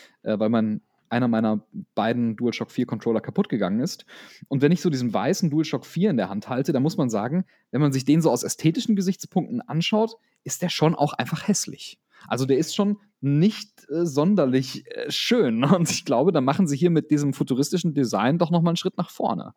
weil einer meiner beiden DualShock 4 Controller kaputt gegangen ist. Und wenn ich so diesen weißen DualShock 4 in der Hand halte, dann muss man sagen, wenn man sich den so aus ästhetischen Gesichtspunkten anschaut, ist der schon auch einfach hässlich. Also der ist schon nicht sonderlich schön. Und ich glaube, da machen sie hier mit diesem futuristischen Design doch nochmal einen Schritt nach vorne.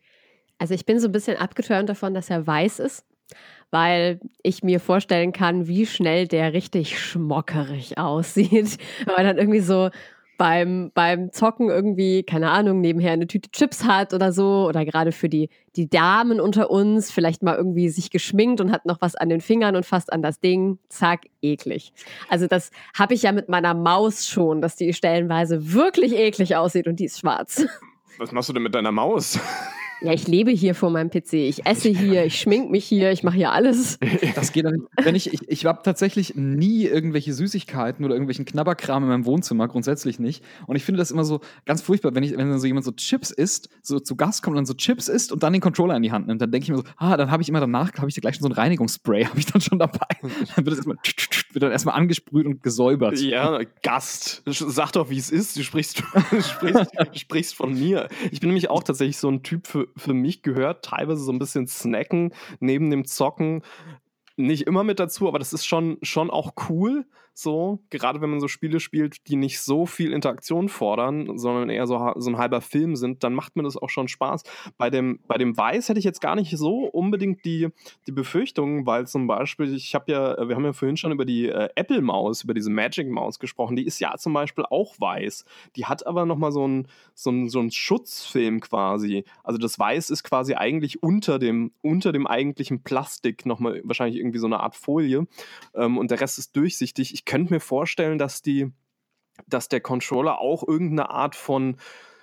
Also ich bin so ein bisschen abgeturnt davon, dass er weiß ist, weil ich mir vorstellen kann, wie schnell der richtig schmockerig aussieht. Aber dann irgendwie so beim Zocken irgendwie, keine Ahnung, nebenher eine Tüte Chips hat oder so. Oder gerade für die Damen unter uns vielleicht mal irgendwie sich geschminkt und hat noch was an den Fingern und fasst an das Ding. Zack, eklig. Also das habe ich ja mit meiner Maus schon, dass die stellenweise wirklich eklig aussieht und die ist schwarz. Was machst du denn mit deiner Maus? Ja, ich lebe hier vor meinem PC. Ich esse hier, ich schmink mich hier, ich mache hier alles. Das geht dann nicht. Ich habe tatsächlich nie irgendwelche Süßigkeiten oder irgendwelchen Knabberkram in meinem Wohnzimmer, grundsätzlich nicht. Und ich finde das immer so ganz furchtbar, wenn dann so jemand so Chips isst, so zu Gast kommt und dann so Chips isst und dann den Controller in die Hand nimmt. Dann denke ich mir so, dann habe ich immer danach, habe ich da gleich schon so ein Reinigungsspray, habe ich dann schon dabei. Dann wird dann erstmal angesprüht und gesäubert. Ja, Gast. Sag doch, wie es ist. Du sprichst von mir. Ich bin nämlich auch tatsächlich so ein Typ, für mich gehört teilweise so ein bisschen Snacken neben dem Zocken nicht immer mit dazu, aber das ist schon auch cool, so, gerade wenn man so Spiele spielt, die nicht so viel Interaktion fordern, sondern eher so ein halber Film sind, dann macht mir das auch schon Spaß. Bei dem Weiß hätte ich jetzt gar nicht so unbedingt die Befürchtungen, weil zum Beispiel, wir haben ja vorhin schon über die Apple-Maus, über diese Magic-Maus gesprochen, die ist ja zum Beispiel auch weiß. Die hat aber nochmal so einen Schutzfilm quasi. Also das Weiß ist quasi eigentlich unter dem eigentlichen Plastik nochmal wahrscheinlich irgendwie so eine Art Folie, und der Rest ist durchsichtig. Ich könnte mir vorstellen, dass der Controller auch irgendeine Art von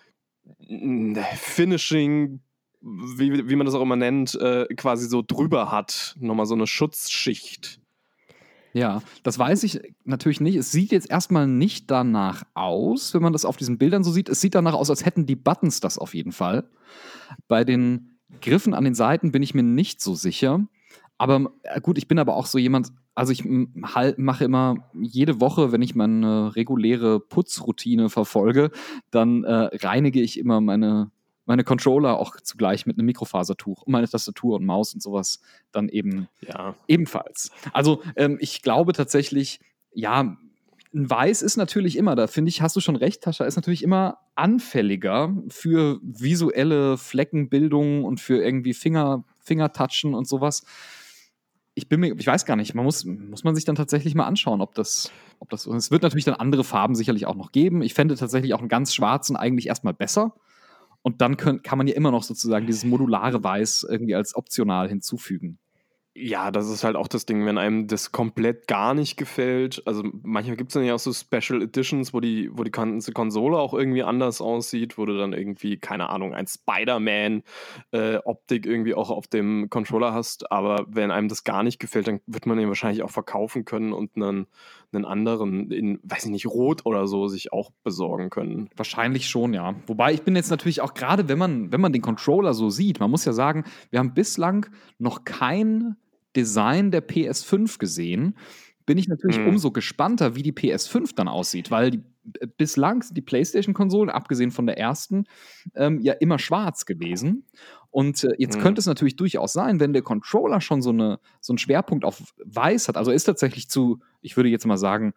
Finishing, wie man das auch immer nennt, quasi so drüber hat. Nochmal so eine Schutzschicht. Ja, das weiß ich natürlich nicht. Es sieht jetzt erstmal nicht danach aus, wenn man das auf diesen Bildern so sieht. Es sieht danach aus, als hätten die Buttons das auf jeden Fall. Bei den Griffen an den Seiten bin ich mir nicht so sicher. Aber gut, ich bin aber auch so jemand, also ich mache immer jede Woche, wenn ich meine reguläre Putzroutine verfolge, dann reinige ich immer meine Controller auch zugleich mit einem Mikrofasertuch und meine Tastatur und Maus und sowas dann eben ebenfalls. Also ich glaube tatsächlich, ja, ein Weiß ist natürlich immer, da finde ich, hast du schon recht, Tascha, ist natürlich immer anfälliger für visuelle Fleckenbildung und für irgendwie Fingertatschen und sowas. Ich weiß gar nicht, muss man sich dann tatsächlich mal anschauen, ob das so ist. Es wird natürlich dann andere Farben sicherlich auch noch geben. Ich fände tatsächlich auch einen ganz schwarzen eigentlich erstmal besser. Und dann kann man ja immer noch sozusagen dieses modulare Weiß irgendwie als optional hinzufügen. Ja, das ist halt auch das Ding, wenn einem das komplett gar nicht gefällt. Also manchmal gibt es dann ja auch so Special Editions, wo die ganze Konsole auch irgendwie anders aussieht, wo du dann irgendwie, keine Ahnung, ein Spider-Man-Optik irgendwie auch auf dem Controller hast. Aber wenn einem das gar nicht gefällt, dann wird man den wahrscheinlich auch verkaufen können und einen anderen in, weiß ich nicht, Rot oder so sich auch besorgen können. Wahrscheinlich schon, ja. Wobei ich bin jetzt natürlich auch gerade, wenn man den Controller so sieht, man muss ja sagen, wir haben bislang noch kein Design der PS5 gesehen, bin ich natürlich umso gespannter, wie die PS5 dann aussieht, weil bislang sind die PlayStation-Konsolen, abgesehen von der ersten, ja immer schwarz gewesen. Und jetzt könnte es natürlich durchaus sein, wenn der Controller schon so einen Schwerpunkt auf Weiß hat, also ist tatsächlich ich würde jetzt mal sagen,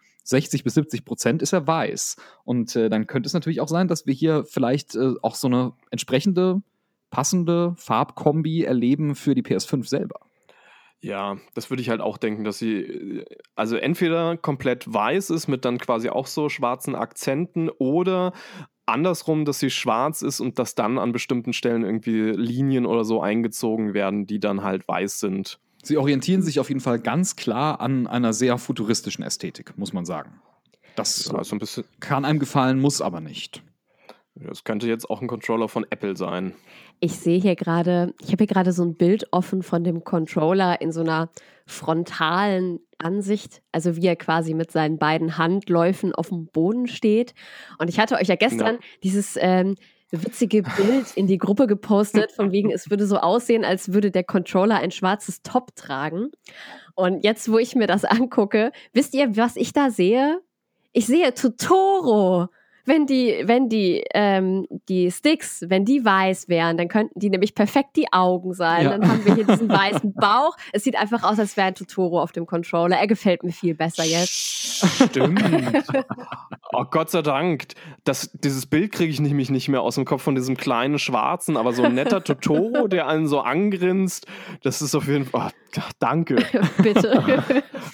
60-70% ist er weiß. Und dann könnte es natürlich auch sein, dass wir hier vielleicht auch so eine entsprechende passende Farbkombi erleben für die PS5 selber. Ja, das würde ich halt auch denken, dass sie also entweder komplett weiß ist mit dann quasi auch so schwarzen Akzenten oder andersrum, dass sie schwarz ist und dass dann an bestimmten Stellen irgendwie Linien oder so eingezogen werden, die dann halt weiß sind. Sie orientieren sich auf jeden Fall ganz klar an einer sehr futuristischen Ästhetik, muss man sagen. Das Ja, so ein bisschen. kann einem gefallen, muss aber nicht. Das könnte jetzt auch ein Controller von Apple sein. Ich habe hier gerade so ein Bild offen von dem Controller in so einer frontalen Ansicht, also wie er quasi mit seinen beiden Handläufen auf dem Boden steht. Und ich hatte euch ja gestern dieses witzige Bild in die Gruppe gepostet, von wegen, es würde so aussehen, als würde der Controller ein schwarzes Top tragen. Und jetzt, wo ich mir das angucke, wisst ihr, was ich da sehe? Ich sehe Totoro. Wenn die Sticks, wenn die weiß wären, dann könnten die nämlich perfekt die Augen sein. Ja. Dann haben wir hier diesen weißen Bauch. Es sieht einfach aus, als wäre ein Totoro auf dem Controller. Er gefällt mir viel besser jetzt. Stimmt. Oh, Gott sei Dank. Dieses Bild kriege ich nämlich nicht mehr aus dem Kopf von diesem kleinen Schwarzen, aber so ein netter Totoro, der einen so angrinst, das ist auf jeden Fall. Oh, danke. Bitte.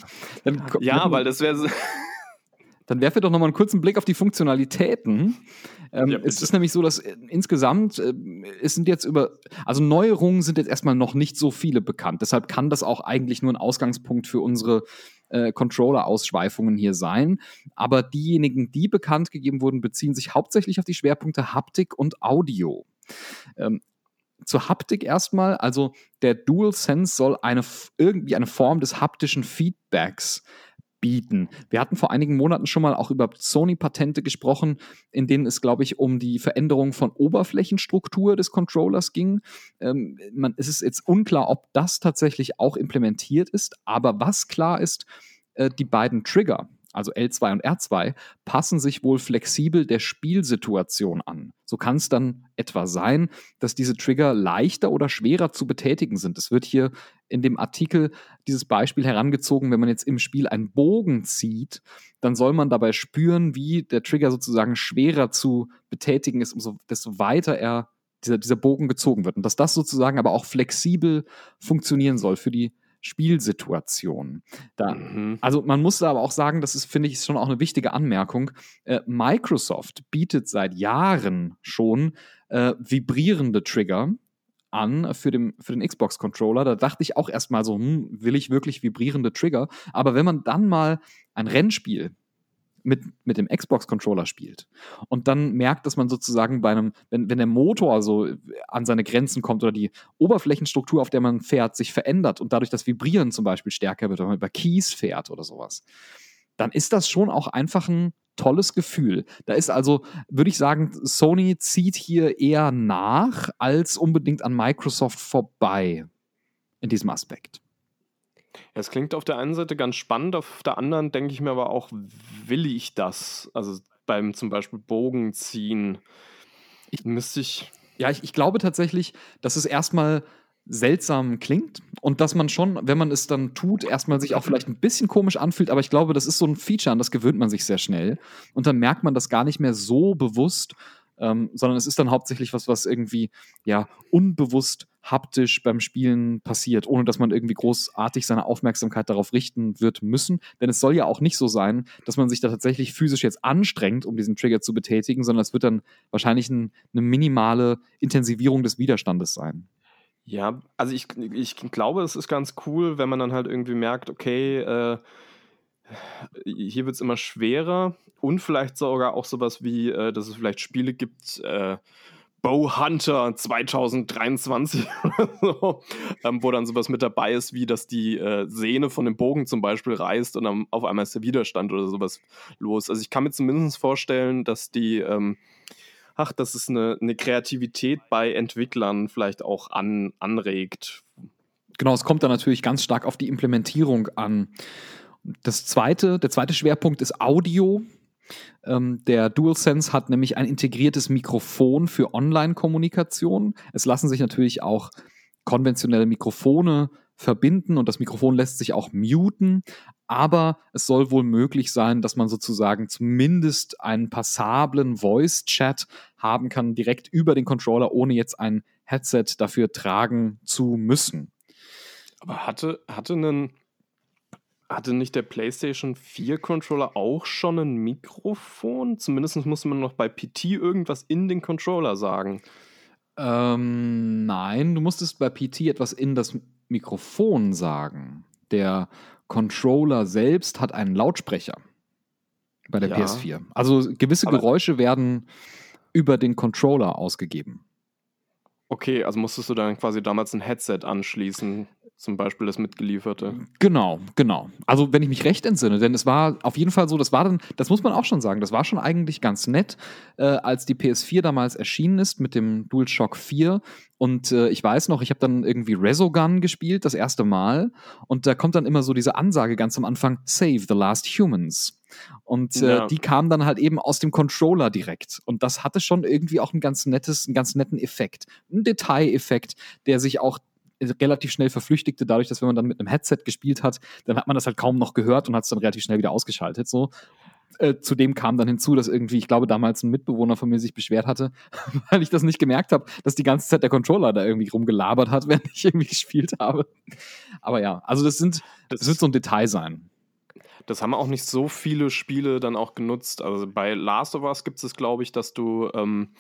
Ja, weil das wäre. Dann werfen wir doch nochmal einen kurzen Blick auf die Funktionalitäten. Es ist nämlich so, dass insgesamt Neuerungen sind jetzt erstmal noch nicht so viele bekannt. Deshalb kann das auch eigentlich nur ein Ausgangspunkt für unsere Controller-Ausschweifungen hier sein. Aber diejenigen, die bekannt gegeben wurden, beziehen sich hauptsächlich auf die Schwerpunkte Haptik und Audio. Zur Haptik erstmal, also der DualSense soll irgendwie eine Form des haptischen Feedbacks bieten. Wir hatten vor einigen Monaten schon mal auch über Sony-Patente gesprochen, in denen es, glaube ich, um die Veränderung von Oberflächenstruktur des Controllers ging. Es ist jetzt unklar, ob das tatsächlich auch implementiert ist, aber was klar ist, die beiden Trigger, also L2 und R2, passen sich wohl flexibel der Spielsituation an. So kann es dann etwa sein, dass diese Trigger leichter oder schwerer zu betätigen sind. Es wird hier in dem Artikel dieses Beispiel herangezogen, wenn man jetzt im Spiel einen Bogen zieht, dann soll man dabei spüren, wie der Trigger sozusagen schwerer zu betätigen ist, desto weiter dieser Bogen gezogen wird. Und dass das sozusagen aber auch flexibel funktionieren soll für die Spielsituation. Also man muss da aber auch sagen, das ist, finde ich, schon auch eine wichtige Anmerkung. Microsoft bietet seit Jahren schon vibrierende Trigger an für den Xbox-Controller. Da dachte ich auch erstmal so, will ich wirklich vibrierende Trigger? Aber wenn man dann mal ein Rennspiel mit dem Xbox-Controller spielt und dann merkt, dass man sozusagen wenn der Motor so an seine Grenzen kommt oder die Oberflächenstruktur, auf der man fährt, sich verändert und dadurch das Vibrieren zum Beispiel stärker wird, wenn man über Keys fährt oder sowas, dann ist das schon auch einfach ein tolles Gefühl. Da ist also, würde ich sagen, Sony zieht hier eher nach als unbedingt an Microsoft vorbei in diesem Aspekt. Ja, es klingt auf der einen Seite ganz spannend, auf der anderen denke ich mir aber auch, will ich das? Also beim zum Beispiel Bogenziehen Ich glaube tatsächlich, dass es erstmal seltsam klingt und dass man schon, wenn man es dann tut, erstmal sich auch vielleicht ein bisschen komisch anfühlt, aber ich glaube, das ist so ein Feature, an das gewöhnt man sich sehr schnell und dann merkt man das gar nicht mehr so bewusst, sondern es ist dann hauptsächlich was irgendwie unbewusst haptisch beim Spielen passiert, ohne dass man irgendwie großartig seine Aufmerksamkeit darauf richten wird müssen. Denn es soll ja auch nicht so sein, dass man sich da tatsächlich physisch jetzt anstrengt, um diesen Trigger zu betätigen, sondern es wird dann wahrscheinlich eine minimale Intensivierung des Widerstandes sein. Ja, also ich glaube, es ist ganz cool, wenn man dann halt irgendwie merkt, okay, hier wird es immer schwerer und vielleicht sogar auch sowas wie, dass es vielleicht Spiele gibt, Bowhunter 2023 oder so, wo dann sowas mit dabei ist, wie dass die Sehne von dem Bogen zum Beispiel reißt und dann auf einmal ist der Widerstand oder sowas los. Also ich kann mir zumindest vorstellen, dass dass es eine Kreativität bei Entwicklern vielleicht auch anregt. Genau, es kommt dann natürlich ganz stark auf die Implementierung an. Der zweite Schwerpunkt ist Audio. Der DualSense hat nämlich ein integriertes Mikrofon für Online-Kommunikation. Es lassen sich natürlich auch konventionelle Mikrofone verbinden und das Mikrofon lässt sich auch muten, aber es soll wohl möglich sein, dass man sozusagen zumindest einen passablen Voice-Chat haben kann, direkt über den Controller, ohne jetzt ein Headset dafür tragen zu müssen. Aber hatte nicht der PlayStation 4 Controller auch schon ein Mikrofon? Zumindest musste man noch bei PT irgendwas in den Controller sagen. Nein, du musstest bei PT etwas in das Mikrofon sagen. Der Controller selbst hat einen Lautsprecher bei der PS4. Also gewisse Geräusche werden über den Controller ausgegeben. Okay, also musstest du dann quasi damals ein Headset anschließen, zum Beispiel das mitgelieferte. Genau. Also wenn ich mich recht entsinne, denn es war auf jeden Fall so, das muss man auch schon sagen, das war schon eigentlich ganz nett, als die PS4 damals erschienen ist mit dem DualShock 4 und ich weiß noch, ich habe dann irgendwie Resogun gespielt, das erste Mal und da kommt dann immer so diese Ansage ganz am Anfang, Save the Last Humans. Und die kam dann halt eben aus dem Controller direkt. Und das hatte schon irgendwie auch einen ganz netten Effekt. Ein Detaileffekt, der sich auch relativ schnell verflüchtigte, dadurch, dass wenn man dann mit einem Headset gespielt hat, dann hat man das halt kaum noch gehört und hat es dann relativ schnell wieder ausgeschaltet. So. Zudem kam dann hinzu, dass irgendwie, ich glaube, damals ein Mitbewohner von mir sich beschwert hatte, weil ich das nicht gemerkt habe, dass die ganze Zeit der Controller da irgendwie rumgelabert hat, während ich irgendwie gespielt habe. Aber ja, also das wird so ein Detail sein. Das haben auch nicht so viele Spiele dann auch genutzt. Also bei Last of Us gibt es, glaube ich, dass du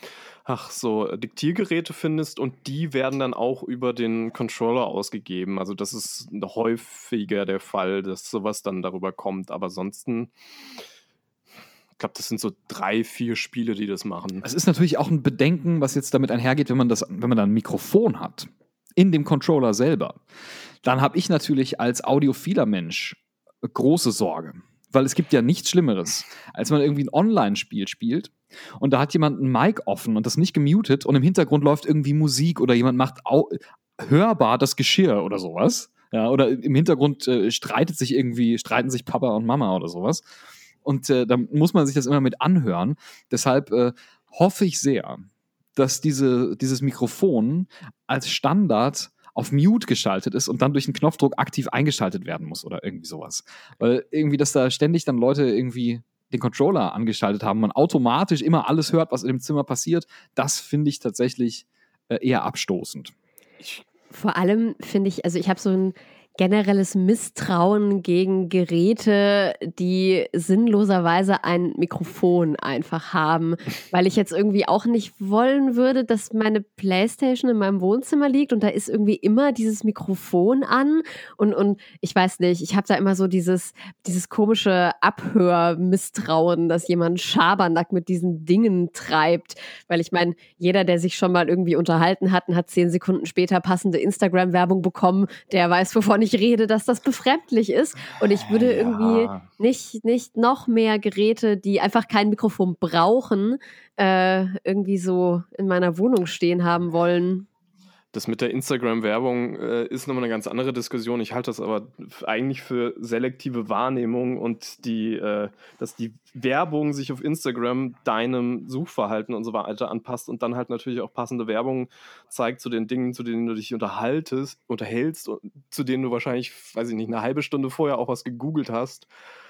so Diktiergeräte findest und die werden dann auch über den Controller ausgegeben. Also das ist häufiger der Fall, dass sowas dann darüber kommt. Aber ansonsten, ich glaube, das sind so 3-4 Spiele, die das machen. Es ist natürlich auch ein Bedenken, was jetzt damit einhergeht, wenn man da ein Mikrofon hat in dem Controller selber. Dann habe ich natürlich als audiophiler Mensch große Sorge. Weil es gibt ja nichts Schlimmeres, als man irgendwie ein Online-Spiel spielt und da hat jemand ein Mic offen und das nicht gemutet und im Hintergrund läuft irgendwie Musik oder jemand macht hörbar das Geschirr oder sowas. Ja, oder im Hintergrund streiten sich Papa und Mama oder sowas. Und da muss man sich das immer mit anhören. Deshalb hoffe ich sehr, dass dieses Mikrofon als Standard auf Mute geschaltet ist und dann durch einen Knopfdruck aktiv eingeschaltet werden muss oder irgendwie sowas. Weil irgendwie, dass da ständig dann Leute irgendwie den Controller angeschaltet haben, man automatisch immer alles hört, was in dem Zimmer passiert, das finde ich tatsächlich eher abstoßend. Vor allem finde ich, also ich habe so ein generelles Misstrauen gegen Geräte, die sinnloserweise ein Mikrofon einfach haben, weil ich jetzt irgendwie auch nicht wollen würde, dass meine PlayStation in meinem Wohnzimmer liegt und da ist irgendwie immer dieses Mikrofon an und ich weiß nicht, ich habe da immer so dieses komische Abhörmisstrauen, dass jemand Schabernack mit diesen Dingen treibt, weil ich meine, jeder, der sich schon mal irgendwie unterhalten hat und hat 10 Sekunden später passende Instagram-Werbung bekommen, der weiß, wovon ich rede, dass das befremdlich ist. Und ich würde irgendwie nicht noch mehr Geräte, die einfach kein Mikrofon brauchen, irgendwie so in meiner Wohnung stehen haben wollen. Das mit der Instagram-Werbung ist nochmal eine ganz andere Diskussion. Ich halte das aber eigentlich für selektive Wahrnehmung und dass die Werbung sich auf Instagram deinem Suchverhalten und so weiter anpasst und dann halt natürlich auch passende Werbung zeigt zu den Dingen, zu denen du dich unterhältst und zu denen du wahrscheinlich, weiß ich nicht, eine halbe Stunde vorher auch was gegoogelt hast.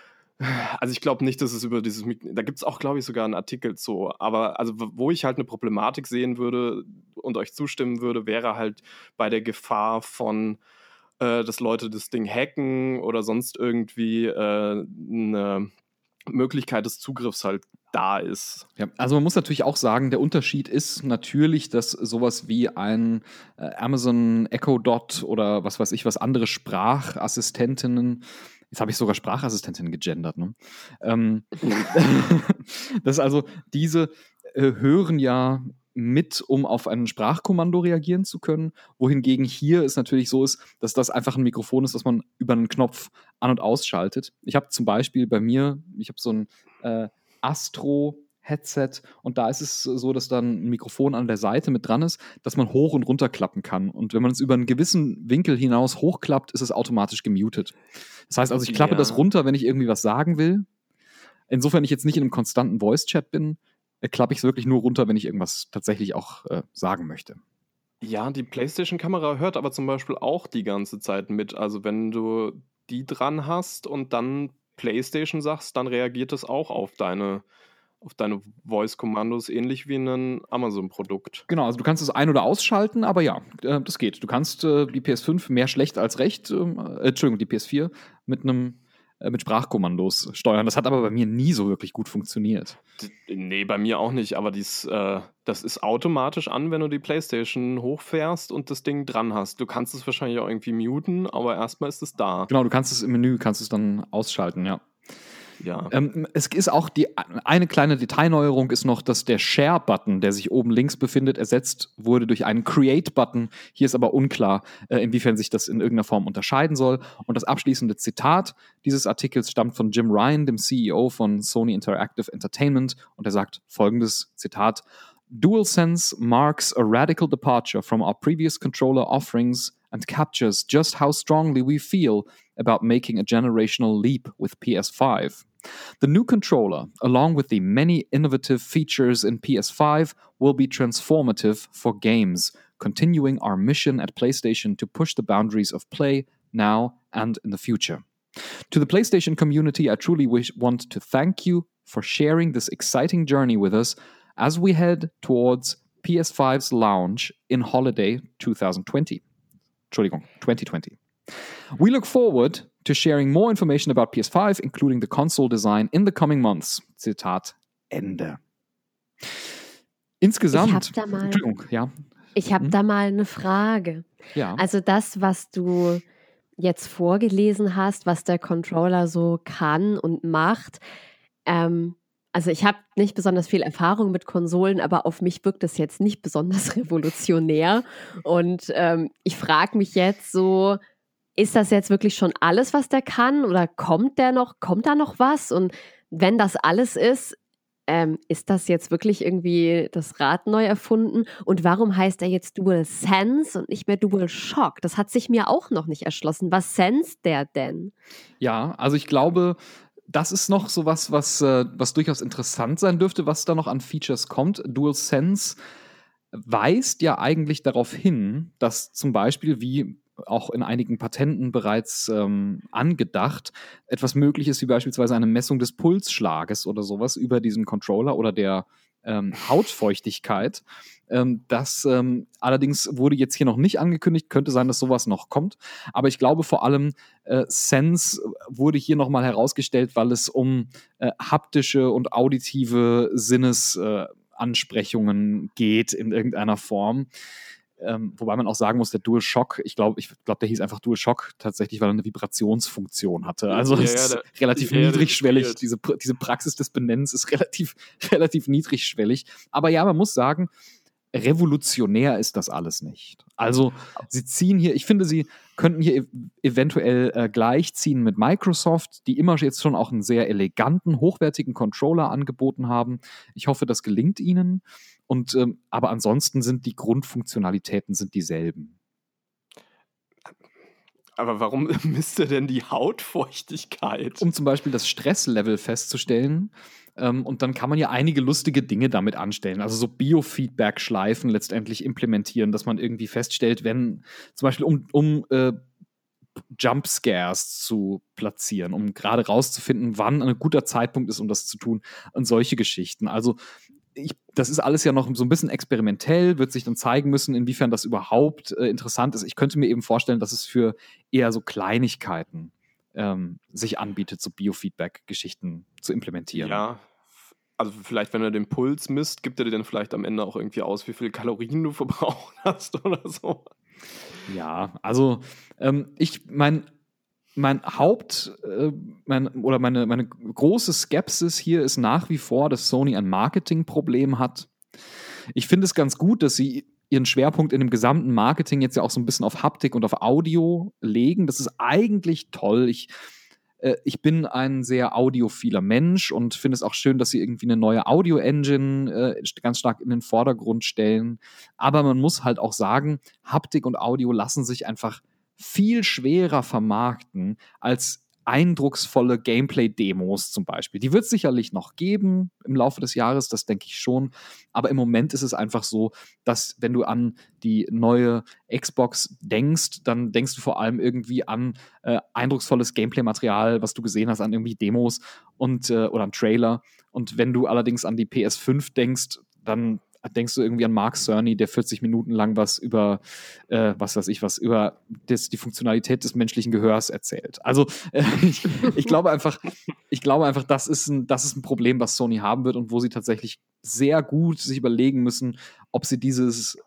Also ich glaube nicht, dass es über dieses, da gibt es auch, glaube ich, sogar einen Artikel zu, aber also wo ich halt eine Problematik sehen würde und euch zustimmen würde, wäre halt bei der Gefahr von, dass Leute das Ding hacken oder sonst irgendwie eine Möglichkeit des Zugriffs halt da ist. Ja, also man muss natürlich auch sagen, der Unterschied ist natürlich, dass sowas wie ein Amazon Echo Dot oder was weiß ich, was andere Sprachassistentinnen, jetzt habe ich sogar Sprachassistentinnen gegendert, ne? Das also, diese hören ja mit, um auf ein Sprachkommando reagieren zu können, wohingegen hier es natürlich so ist, dass das einfach ein Mikrofon ist, das man über einen Knopf an- und ausschaltet. Ich habe zum Beispiel bei mir, ich habe so ein Astro-Headset und da ist es so, dass dann ein Mikrofon an der Seite mit dran ist, dass man hoch und runter klappen kann. Und wenn man es über einen gewissen Winkel hinaus hochklappt, ist es automatisch gemutet. Das heißt also, ich klappe das runter, wenn ich irgendwie was sagen will. Insofern ich jetzt nicht in einem konstanten Voice-Chat bin, klappe ich es wirklich nur runter, wenn ich irgendwas tatsächlich auch sagen möchte. Ja, die PlayStation-Kamera hört aber zum Beispiel auch die ganze Zeit mit. Also wenn du die dran hast und dann PlayStation sagst, dann reagiert es auch auf deine Voice-Kommandos, ähnlich wie ein Amazon-Produkt. Genau, also du kannst es ein- oder ausschalten, aber ja, das geht. Du kannst die PS5 mehr schlecht als recht, Entschuldigung, die PS4 mit Sprachkommandos steuern. Das hat aber bei mir nie so wirklich gut funktioniert. Nee, bei mir auch nicht, aber das ist automatisch an, wenn du die PlayStation hochfährst und das Ding dran hast. Du kannst es wahrscheinlich auch irgendwie muten, aber erstmal ist es da. Genau, du kannst es im Menü, kannst es dann ausschalten, ja. Ja. Es ist auch eine kleine Detailneuerung ist noch, dass der Share-Button, der sich oben links befindet, ersetzt wurde durch einen Create-Button. Hier ist aber unklar, inwiefern sich das in irgendeiner Form unterscheiden soll. Und das abschließende Zitat dieses Artikels stammt von Jim Ryan, dem CEO von Sony Interactive Entertainment. Und er sagt folgendes Zitat: DualSense marks a radical departure from our previous controller offerings and captures just how strongly we feel about making a generational leap with PS5. The new controller, along with the many innovative features in PS5, will be transformative for games, continuing our mission at PlayStation to push the boundaries of play now and in the future. To the PlayStation community, I truly want to thank you for sharing this exciting journey with us as we head towards PS5's launch in holiday 2020. 2020. We look forward to sharing more information about PS5, including the console design, in the coming months. Zitat Ende. Insgesamt. Entschuldigung, ja. Ich habe da mal eine Frage. Ja. Also das, was du jetzt vorgelesen hast, was der Controller so kann und macht, also ich habe nicht besonders viel Erfahrung mit Konsolen, aber auf mich wirkt das jetzt nicht besonders revolutionär. Und ich frage mich jetzt so, ist das jetzt wirklich schon alles, was der kann? Oder kommt da noch was? Und wenn das alles ist das jetzt wirklich irgendwie das Rad neu erfunden? Und warum heißt er jetzt DualSense und nicht mehr DualShock? Das hat sich mir auch noch nicht erschlossen. Was senst der denn? Ja, also ich glaube, das ist noch so was durchaus interessant sein dürfte, was da noch an Features kommt. DualSense weist ja eigentlich darauf hin, dass zum Beispiel, wie auch in einigen Patenten bereits angedacht, etwas möglich ist, wie beispielsweise eine Messung des Pulsschlages oder sowas über diesen Controller oder der Hautfeuchtigkeit. Das allerdings wurde jetzt hier noch nicht angekündigt, könnte sein, dass sowas noch kommt. Aber ich glaube vor allem, Sense wurde hier nochmal herausgestellt, weil es um haptische und auditive Sinnesansprechungen geht in irgendeiner Form. Wobei man auch sagen muss, der DualShock, ich glaube, der hieß einfach DualShock tatsächlich, weil er eine Vibrationsfunktion hatte. Also es ist relativ niedrigschwellig. Diese Praxis des Benennens ist relativ niedrigschwellig. Aber ja, man muss sagen, revolutionär ist das alles nicht. Also sie ziehen hier, ich finde, sie könnten hier eventuell gleichziehen mit Microsoft, die immer jetzt schon auch einen sehr eleganten, hochwertigen Controller angeboten haben. Ich hoffe, das gelingt ihnen. Und aber ansonsten sind die Grundfunktionalitäten dieselben. Aber warum misst er denn die Hautfeuchtigkeit? Um zum Beispiel das Stresslevel festzustellen. Und dann kann man ja einige lustige Dinge damit anstellen. Also so Biofeedback-Schleifen letztendlich implementieren, dass man irgendwie feststellt, wenn zum Beispiel um Jumpscares zu platzieren, um gerade rauszufinden, wann ein guter Zeitpunkt ist, um das zu tun und solche Geschichten. Also das ist alles ja noch so ein bisschen experimentell, wird sich dann zeigen müssen, inwiefern das überhaupt interessant ist. Ich könnte mir eben vorstellen, dass es für eher so Kleinigkeiten sich anbietet, so Biofeedback-Geschichten zu implementieren. Ja, also vielleicht, wenn er den Puls misst, gibt er dir dann vielleicht am Ende auch irgendwie aus, wie viele Kalorien du verbraucht hast oder so. Ja, also meine große Skepsis hier ist nach wie vor, dass Sony ein Marketingproblem hat. Ich finde es ganz gut, dass sie ihren Schwerpunkt in dem gesamten Marketing jetzt ja auch so ein bisschen auf Haptik und auf Audio legen. Das ist eigentlich toll. Ich bin ein sehr audiophiler Mensch und finde es auch schön, dass sie irgendwie eine neue Audio-Engine ganz stark in den Vordergrund stellen. Aber man muss halt auch sagen, Haptik und Audio lassen sich einfach viel schwerer vermarkten als eindrucksvolle Gameplay-Demos zum Beispiel. Die wird es sicherlich noch geben im Laufe des Jahres, das denke ich schon. Aber im Moment ist es einfach so, dass wenn du an die neue Xbox denkst, dann denkst du vor allem irgendwie an eindrucksvolles Gameplay-Material, was du gesehen hast, an irgendwie Demos oder an Trailer. Und wenn du allerdings an die PS5 denkst, dann denkst du irgendwie an Mark Cerny, der 40 Minuten lang was über, über die Funktionalität des menschlichen Gehörs erzählt. Also ich glaube einfach, das ist ein Problem, was Sony haben wird und wo sie tatsächlich sehr gut sich überlegen müssen, ob sie diese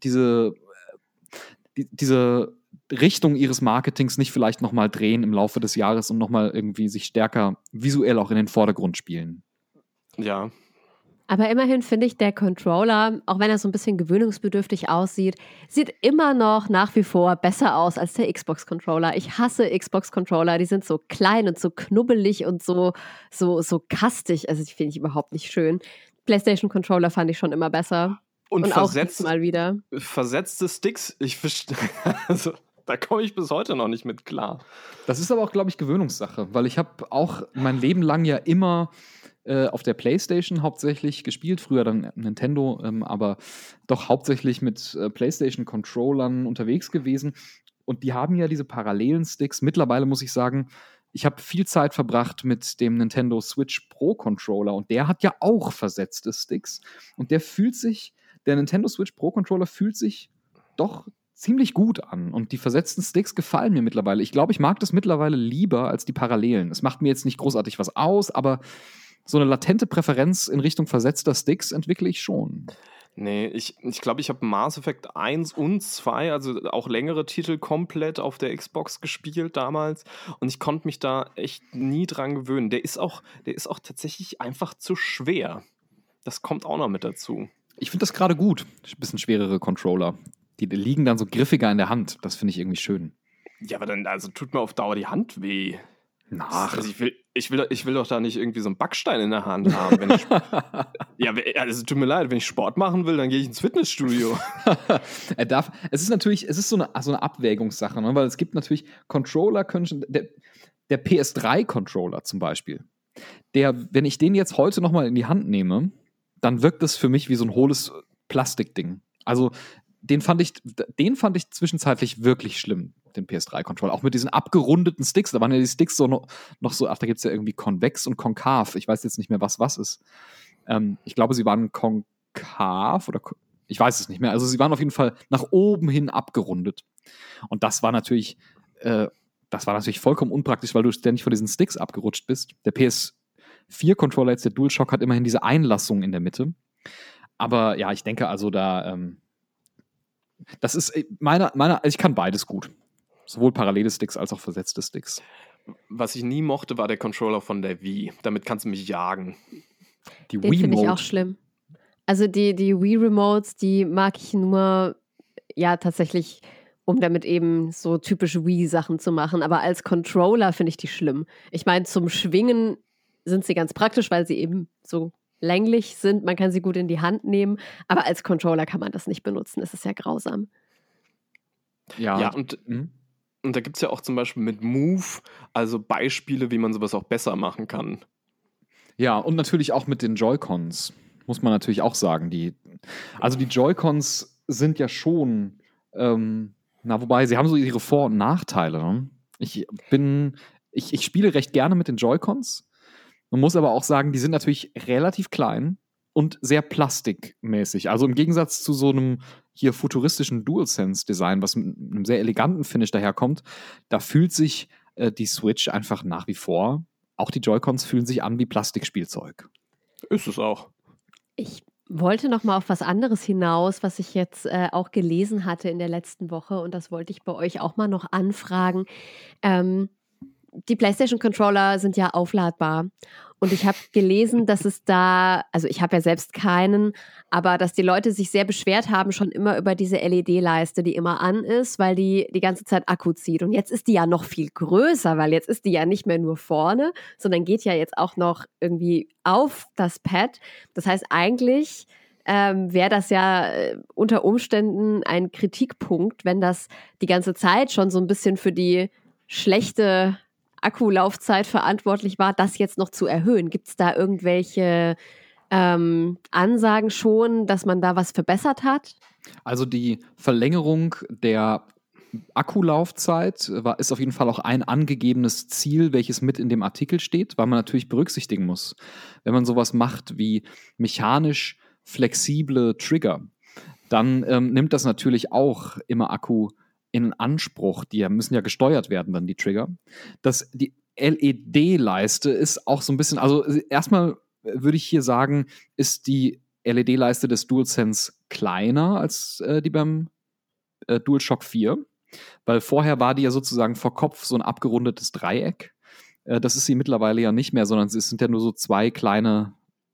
Richtung ihres Marketings nicht vielleicht nochmal drehen im Laufe des Jahres und nochmal irgendwie sich stärker visuell auch in den Vordergrund spielen. Ja. Aber immerhin finde ich, der Controller, auch wenn er so ein bisschen gewöhnungsbedürftig aussieht, sieht immer noch nach wie vor besser aus als der Xbox-Controller. Ich hasse Xbox-Controller, die sind so klein und so knubbelig und so kastig. Also die finde ich überhaupt nicht schön. PlayStation-Controller fand ich schon immer besser. Und auch diesmal wieder. Versetzte Sticks, also da komme ich bis heute noch nicht mit klar. Das ist aber auch, glaube ich, Gewöhnungssache, weil ich habe auch mein Leben lang ja immer auf der PlayStation hauptsächlich gespielt, früher dann Nintendo, aber doch hauptsächlich mit PlayStation-Controllern unterwegs gewesen. Und die haben ja diese parallelen Sticks. Mittlerweile muss ich sagen, ich habe viel Zeit verbracht mit dem Nintendo Switch Pro Controller und der hat ja auch versetzte Sticks. Und der Nintendo Switch Pro Controller fühlt sich doch ziemlich gut an. Und die versetzten Sticks gefallen mir mittlerweile. Ich glaube, ich mag das mittlerweile lieber als die parallelen. Es macht mir jetzt nicht großartig was aus, aber so eine latente Präferenz in Richtung versetzter Sticks entwickle ich schon. Nee, ich glaube, ich habe Mass Effect 1 und 2, also auch längere Titel, komplett auf der Xbox gespielt damals. Und ich konnte mich da echt nie dran gewöhnen. Der ist auch tatsächlich einfach zu schwer. Das kommt auch noch mit dazu. Ich finde das gerade gut. Ein bisschen schwerere Controller. Die liegen dann so griffiger in der Hand. Das finde ich irgendwie schön. Ja, aber dann tut mir auf Dauer die Hand weh. Also ich will doch da nicht irgendwie so einen Backstein in der Hand haben. Also tut mir leid, wenn ich Sport machen will, dann gehe ich ins Fitnessstudio. Es ist so eine Abwägungssache, ne? Weil es gibt natürlich Controller, der PS3-Controller zum Beispiel, wenn ich den jetzt heute nochmal in die Hand nehme, dann wirkt das für mich wie so ein hohles Plastikding. Also den fand ich zwischenzeitlich wirklich schlimm, den PS3-Controller. Auch mit diesen abgerundeten Sticks. Da waren ja die Sticks so noch so, da gibt es ja irgendwie konvex und konkav. Ich weiß jetzt nicht mehr, was ist. Ich glaube, sie waren konkav oder ich weiß es nicht mehr. Also sie waren auf jeden Fall nach oben hin abgerundet. Und das war natürlich vollkommen unpraktisch, weil du ständig von diesen Sticks abgerutscht bist. Der PS4-Controller jetzt, der DualShock, hat immerhin diese Einlassung in der Mitte. Aber ja, ich denke also das ist ich kann beides gut. Sowohl parallele Sticks als auch versetzte Sticks. Was ich nie mochte, war der Controller von der Wii. Damit kannst du mich jagen. Den finde ich auch schlimm. Also die Wii-Remotes, die mag ich nur, ja, tatsächlich, um damit eben so typische Wii-Sachen zu machen. Aber als Controller finde ich die schlimm. Ich meine, zum Schwingen sind sie ganz praktisch, weil sie eben so länglich sind. Man kann sie gut in die Hand nehmen. Aber als Controller kann man das nicht benutzen. Das ist ja grausam. Ja, und da gibt es ja auch zum Beispiel mit Move, also Beispiele, wie man sowas auch besser machen kann. Ja, und natürlich auch mit den Joy-Cons, muss man natürlich auch sagen. Die Joy-Cons sind ja schon, wobei, sie haben so ihre Vor- und Nachteile. Ne? Ich spiele recht gerne mit den Joy-Cons. Man muss aber auch sagen, die sind natürlich relativ klein und sehr plastikmäßig. Also im Gegensatz zu so einem hier futuristischen DualSense-Design, was mit einem sehr eleganten Finish daherkommt, da fühlt sich die Switch einfach nach wie vor, auch die Joy-Cons fühlen sich an wie Plastikspielzeug. Ist es auch. Ich wollte noch mal auf was anderes hinaus, was ich jetzt auch gelesen hatte in der letzten Woche, und das wollte ich bei euch auch mal noch anfragen. Die PlayStation-Controller sind ja aufladbar. Und ich habe gelesen, dass es da, also ich habe ja selbst keinen, aber dass die Leute sich sehr beschwert haben, schon immer über diese LED-Leiste, die immer an ist, weil die ganze Zeit Akku zieht. Und jetzt ist die ja noch viel größer, weil jetzt ist die ja nicht mehr nur vorne, sondern geht ja jetzt auch noch irgendwie auf das Pad. Das heißt, eigentlich wäre das ja unter Umständen ein Kritikpunkt, wenn das die ganze Zeit schon so ein bisschen für die schlechte Akkulaufzeit verantwortlich war, das jetzt noch zu erhöhen. Gibt es da irgendwelche Ansagen schon, dass man da was verbessert hat? Also die Verlängerung der Akkulaufzeit ist auf jeden Fall auch ein angegebenes Ziel, welches mit in dem Artikel steht, weil man natürlich berücksichtigen muss, wenn man sowas macht wie mechanisch flexible Trigger, dann nimmt das natürlich auch immer Akku in Anspruch. Die müssen ja gesteuert werden, dann die Trigger. Die LED-Leiste ist auch so ein bisschen, also erstmal würde ich hier sagen, ist die LED-Leiste des DualSense kleiner als die beim DualShock 4, weil vorher war die ja sozusagen vor Kopf so ein abgerundetes Dreieck. Das ist sie mittlerweile ja nicht mehr, sondern es sind ja nur so zwei kleine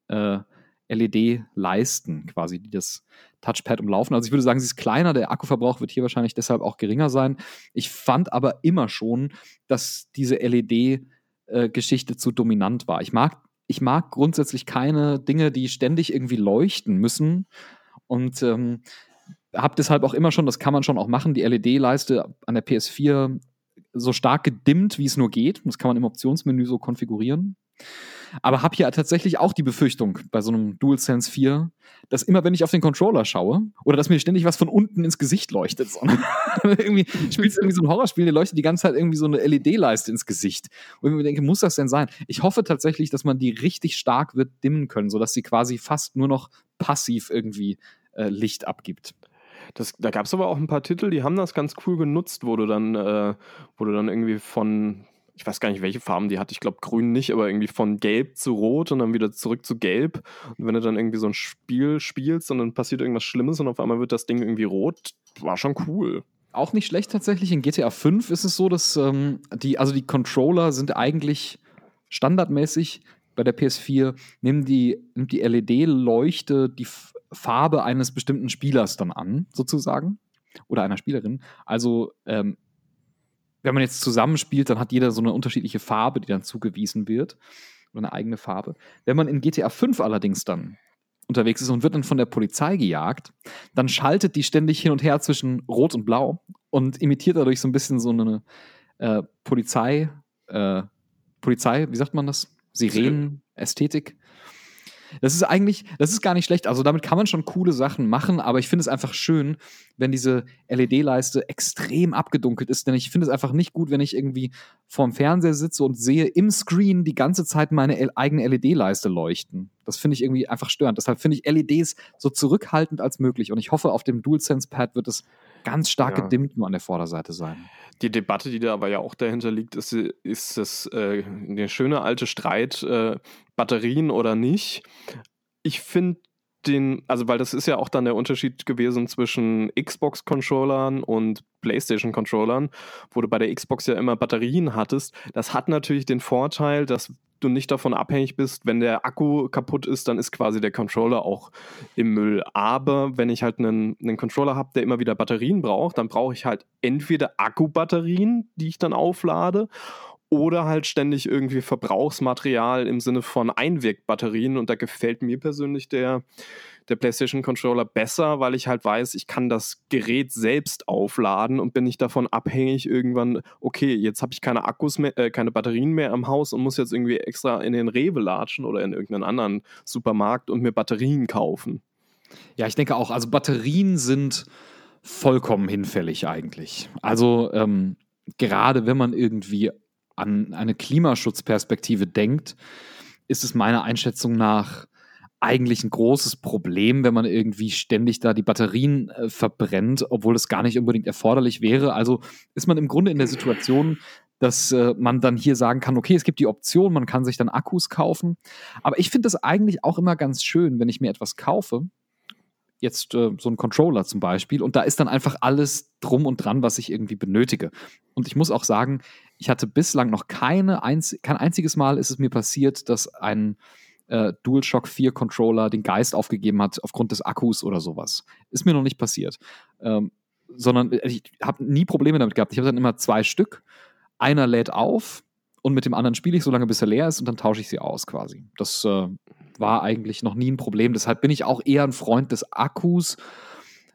LED-Leisten quasi, die das Touchpad umlaufen. Also ich würde sagen, sie ist kleiner, der Akkuverbrauch wird hier wahrscheinlich deshalb auch geringer sein. Ich fand aber immer schon, dass diese LED-Geschichte zu dominant war. Ich mag grundsätzlich keine Dinge, die ständig irgendwie leuchten müssen und habe deshalb auch immer schon, das kann man schon auch machen, die LED-Leiste an der PS4 so stark gedimmt, wie es nur geht. Das kann man im Optionsmenü so konfigurieren. Aber habe hier tatsächlich auch die Befürchtung bei so einem DualSense 4, dass immer, wenn ich auf den Controller schaue oder dass mir ständig was von unten ins Gesicht leuchtet, sondern irgendwie spielst du irgendwie so ein Horrorspiel, dir leuchtet die ganze Zeit irgendwie so eine LED-Leiste ins Gesicht. Und ich mir denke, muss das denn sein? Ich hoffe tatsächlich, dass man die richtig stark wird dimmen können, sodass sie quasi fast nur noch passiv irgendwie Licht abgibt. Da gab es aber auch ein paar Titel, die haben das ganz cool genutzt, wo du dann irgendwie von, ich weiß gar nicht, welche Farben die hat, ich glaube grün nicht, aber irgendwie von gelb zu rot und dann wieder zurück zu gelb. Und wenn du dann irgendwie so ein Spiel spielst und dann passiert irgendwas Schlimmes und auf einmal wird das Ding irgendwie rot, war schon cool. Auch nicht schlecht tatsächlich. In GTA 5 ist es so, dass die Controller sind eigentlich standardmäßig bei der PS4, nimmt die LED-Leuchte die Farbe eines bestimmten Spielers dann an, sozusagen. Oder einer Spielerin. Also, wenn man jetzt zusammenspielt, dann hat jeder so eine unterschiedliche Farbe, die dann zugewiesen wird. Oder eine eigene Farbe. Wenn man in GTA 5 allerdings dann unterwegs ist und wird dann von der Polizei gejagt, dann schaltet die ständig hin und her zwischen Rot und Blau und imitiert dadurch so ein bisschen so eine Polizei, wie sagt man das? Sirenen-Ästhetik. Das ist gar nicht schlecht. Also damit kann man schon coole Sachen machen, aber ich finde es einfach schön, wenn diese LED-Leiste extrem abgedunkelt ist, denn ich finde es einfach nicht gut, wenn ich irgendwie vorm Fernseher sitze und sehe im Screen die ganze Zeit meine eigene LED-Leiste leuchten. Das finde ich irgendwie einfach störend. Deshalb finde ich LEDs so zurückhaltend als möglich und ich hoffe, auf dem DualSense-Pad wird es ganz stark gedimmt nur an der Vorderseite sein. Die Debatte, die da aber ja auch dahinter liegt, ist der schöne alte Streit, Batterien oder nicht. Ich finde weil das ist ja auch dann der Unterschied gewesen zwischen Xbox-Controllern und PlayStation-Controllern, wo du bei der Xbox ja immer Batterien hattest. Das hat natürlich den Vorteil, dass du nicht davon abhängig bist, wenn der Akku kaputt ist, dann ist quasi der Controller auch im Müll. Aber wenn ich halt einen Controller habe, der immer wieder Batterien braucht, dann brauche ich halt entweder Akkubatterien, die ich dann auflade, oder halt ständig irgendwie Verbrauchsmaterial im Sinne von Einwegbatterien. Und da gefällt mir persönlich der PlayStation-Controller besser, weil ich halt weiß, ich kann das Gerät selbst aufladen und bin nicht davon abhängig irgendwann, okay, jetzt habe ich keine Akkus mehr, keine Batterien mehr am Haus und muss jetzt irgendwie extra in den Rewe latschen oder in irgendeinen anderen Supermarkt und mir Batterien kaufen. Ja, ich denke auch, also Batterien sind vollkommen hinfällig eigentlich. Also gerade wenn man irgendwie an eine Klimaschutzperspektive denkt, ist es meiner Einschätzung nach eigentlich ein großes Problem, wenn man irgendwie ständig da die Batterien verbrennt, obwohl es gar nicht unbedingt erforderlich wäre. Also ist man im Grunde in der Situation, dass man dann hier sagen kann, okay, es gibt die Option, man kann sich dann Akkus kaufen. Aber ich finde das eigentlich auch immer ganz schön, wenn ich mir etwas kaufe, jetzt so ein Controller zum Beispiel, und da ist dann einfach alles drum und dran, was ich irgendwie benötige. Und ich muss auch sagen, ich hatte bislang noch kein einziges Mal ist es mir passiert, dass ein DualShock 4 Controller den Geist aufgegeben hat aufgrund des Akkus oder sowas. Ist mir noch nicht passiert. Sondern ich habe nie Probleme damit gehabt. Ich habe dann immer 2 Stück. Einer lädt auf und mit dem anderen spiele ich so lange, bis er leer ist und dann tausche ich sie aus quasi. Das war eigentlich noch nie ein Problem. Deshalb bin ich auch eher ein Freund des Akkus.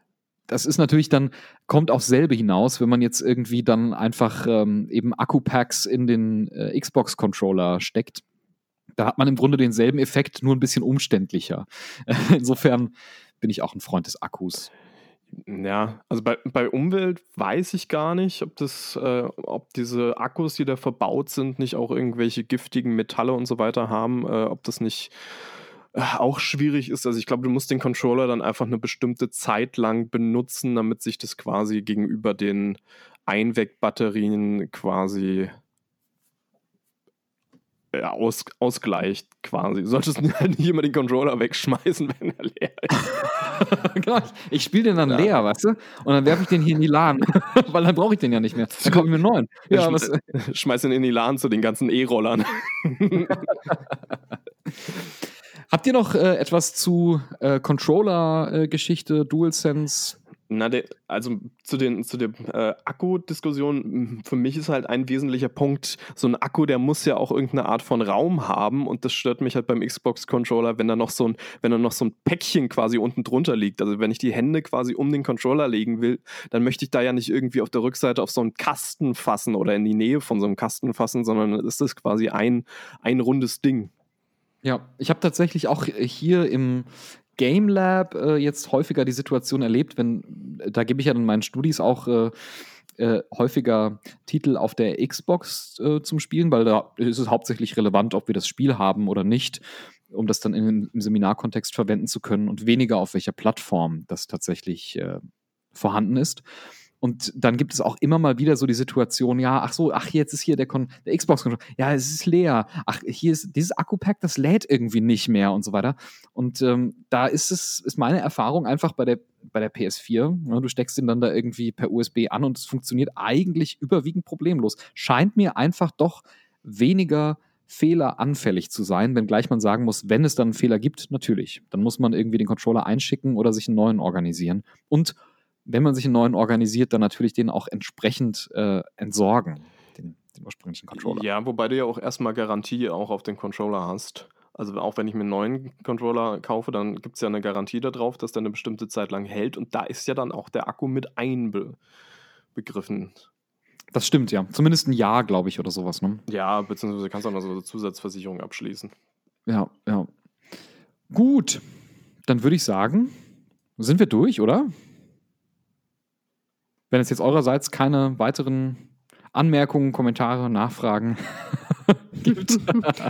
das ist natürlich dann, kommt aufs selbe hinaus, wenn man jetzt irgendwie dann einfach eben Akku-Packs in den Xbox-Controller steckt. Da hat man im Grunde denselben Effekt, nur ein bisschen umständlicher. Insofern bin ich auch ein Freund des Akkus. Ja, also bei Umwelt weiß ich gar nicht, ob diese Akkus, die da verbaut sind, nicht auch irgendwelche giftigen Metalle und so weiter haben, ob das nicht auch schwierig ist. Also ich glaube, du musst den Controller dann einfach eine bestimmte Zeit lang benutzen, damit sich das quasi gegenüber den Einwegbatterien quasi ausgleicht quasi. Du solltest halt nicht immer den Controller wegschmeißen, wenn er leer ist. Genau, ich spiele den dann leer, weißt du? Und dann werfe ich den hier in die LAN, weil dann brauche ich den ja nicht mehr. Dann kaufe ich mir einen neuen. Ja, schmeiß den in die LAN zu den ganzen E-Rollern. Habt ihr noch etwas zu Controller-Geschichte, DualSense? Also zu der Akku-Diskussion, für mich ist halt ein wesentlicher Punkt, so ein Akku, der muss ja auch irgendeine Art von Raum haben, und das stört mich halt beim Xbox-Controller, wenn da noch so ein Päckchen quasi unten drunter liegt. Also wenn ich die Hände quasi um den Controller legen will, dann möchte ich da ja nicht irgendwie auf der Rückseite auf so einen Kasten fassen oder in die Nähe von so einem Kasten fassen, sondern ist das quasi ein rundes Ding. Ja, ich habe tatsächlich auch hier im Game Lab jetzt häufiger die Situation erlebt, da gebe ich ja in meinen Studis auch häufiger Titel auf der Xbox zum Spielen, weil da ist es hauptsächlich relevant, ob wir das Spiel haben oder nicht, um das dann im Seminarkontext verwenden zu können, und weniger auf welcher Plattform das tatsächlich vorhanden ist. Und dann gibt es auch immer mal wieder so die Situation, jetzt ist hier der Xbox-Controller, ja, es ist leer, hier ist dieses Akku-Pack, das lädt irgendwie nicht mehr und so weiter. Und da ist meine Erfahrung einfach bei der PS4, ne, du steckst ihn dann da irgendwie per USB an und es funktioniert eigentlich überwiegend problemlos. Scheint mir einfach doch weniger fehleranfällig zu sein, wenngleich man sagen muss, wenn es dann einen Fehler gibt, natürlich, dann muss man irgendwie den Controller einschicken oder sich einen neuen organisieren. Und wenn man sich einen neuen organisiert, dann natürlich den auch entsprechend entsorgen, den ursprünglichen Controller. Ja, wobei du ja auch erstmal Garantie auch auf den Controller hast. Also auch wenn ich mir einen neuen Controller kaufe, dann gibt es ja eine Garantie darauf, dass der eine bestimmte Zeit lang hält, und da ist ja dann auch der Akku mit einbegriffen. Das stimmt, ja. Zumindest ein Jahr, glaube ich, oder sowas, ne? Ja, beziehungsweise kannst du auch noch so eine Zusatzversicherung abschließen. Ja. Gut, dann würde ich sagen, sind wir durch, oder? Wenn es jetzt eurerseits keine weiteren Anmerkungen, Kommentare, Nachfragen gibt.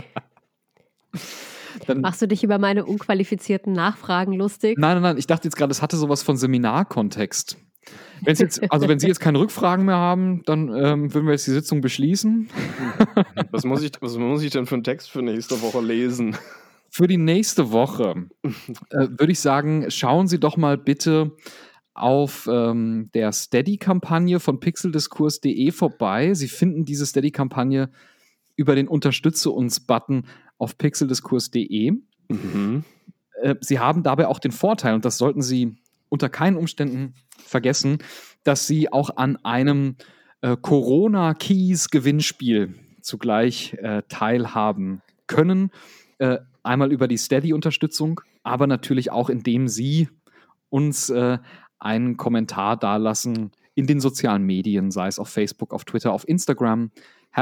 Dann machst du dich über meine unqualifizierten Nachfragen lustig? Nein. Ich dachte jetzt gerade, es hatte sowas von Seminarkontext. Wenn Sie jetzt keine Rückfragen mehr haben, dann würden wir jetzt die Sitzung beschließen. Was muss ich denn für einen Text für nächste Woche lesen? Für die nächste Woche würde ich sagen, schauen Sie doch mal bitte auf der Steady-Kampagne von pixeldiskurs.de vorbei. Sie finden diese Steady-Kampagne über den Unterstütze uns-Button auf pixeldiskurs.de. Mhm. Sie haben dabei auch den Vorteil, und das sollten Sie unter keinen Umständen vergessen, dass Sie auch an einem Corona-Keys-Gewinnspiel zugleich teilhaben können. Einmal über die Steady-Unterstützung, aber natürlich auch, indem Sie uns einen Kommentar dalassen in den sozialen Medien, sei es auf Facebook, auf Twitter, auf Instagram.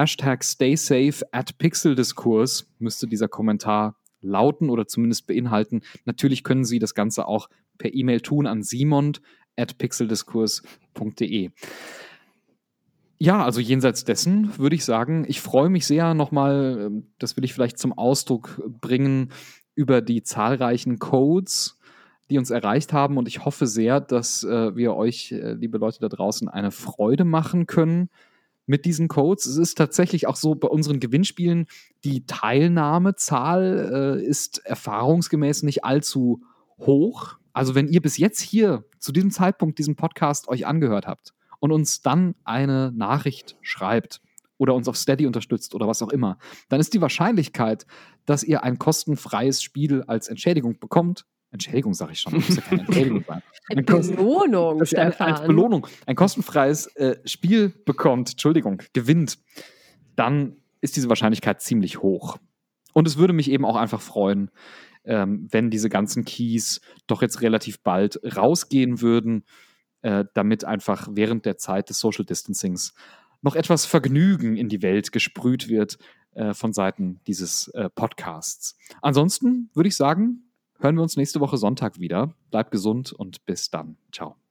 #StaySafe@pixeldiskurs müsste dieser Kommentar lauten oder zumindest beinhalten. Natürlich können Sie das Ganze auch per E-Mail tun an simon@pixeldiskurs.de. Ja, also jenseits dessen würde ich sagen, ich freue mich sehr nochmal, das will ich vielleicht zum Ausdruck bringen, über die zahlreichen Codes, die uns erreicht haben, und ich hoffe sehr, dass wir euch, liebe Leute da draußen, eine Freude machen können mit diesen Codes. Es ist tatsächlich auch so, bei unseren Gewinnspielen, die Teilnahmezahl ist erfahrungsgemäß nicht allzu hoch. Also wenn ihr bis jetzt hier zu diesem Zeitpunkt diesen Podcast euch angehört habt und uns dann eine Nachricht schreibt oder uns auf Steady unterstützt oder was auch immer, dann ist die Wahrscheinlichkeit, dass ihr ein kostenfreies Spiel als Entschädigung bekommt. Entschädigung sage ich schon, das muss ja keine Entschädigung sein. Belohnung, Stefan. Als Belohnung ein kostenfreies Spiel gewinnt, dann ist diese Wahrscheinlichkeit ziemlich hoch. Und es würde mich eben auch einfach freuen, wenn diese ganzen Keys doch jetzt relativ bald rausgehen würden. damit einfach während der Zeit des Social Distancings noch etwas Vergnügen in die Welt gesprüht wird von Seiten dieses Podcasts. Ansonsten würde ich sagen, hören wir uns nächste Woche Sonntag wieder. Bleibt gesund und bis dann. Ciao.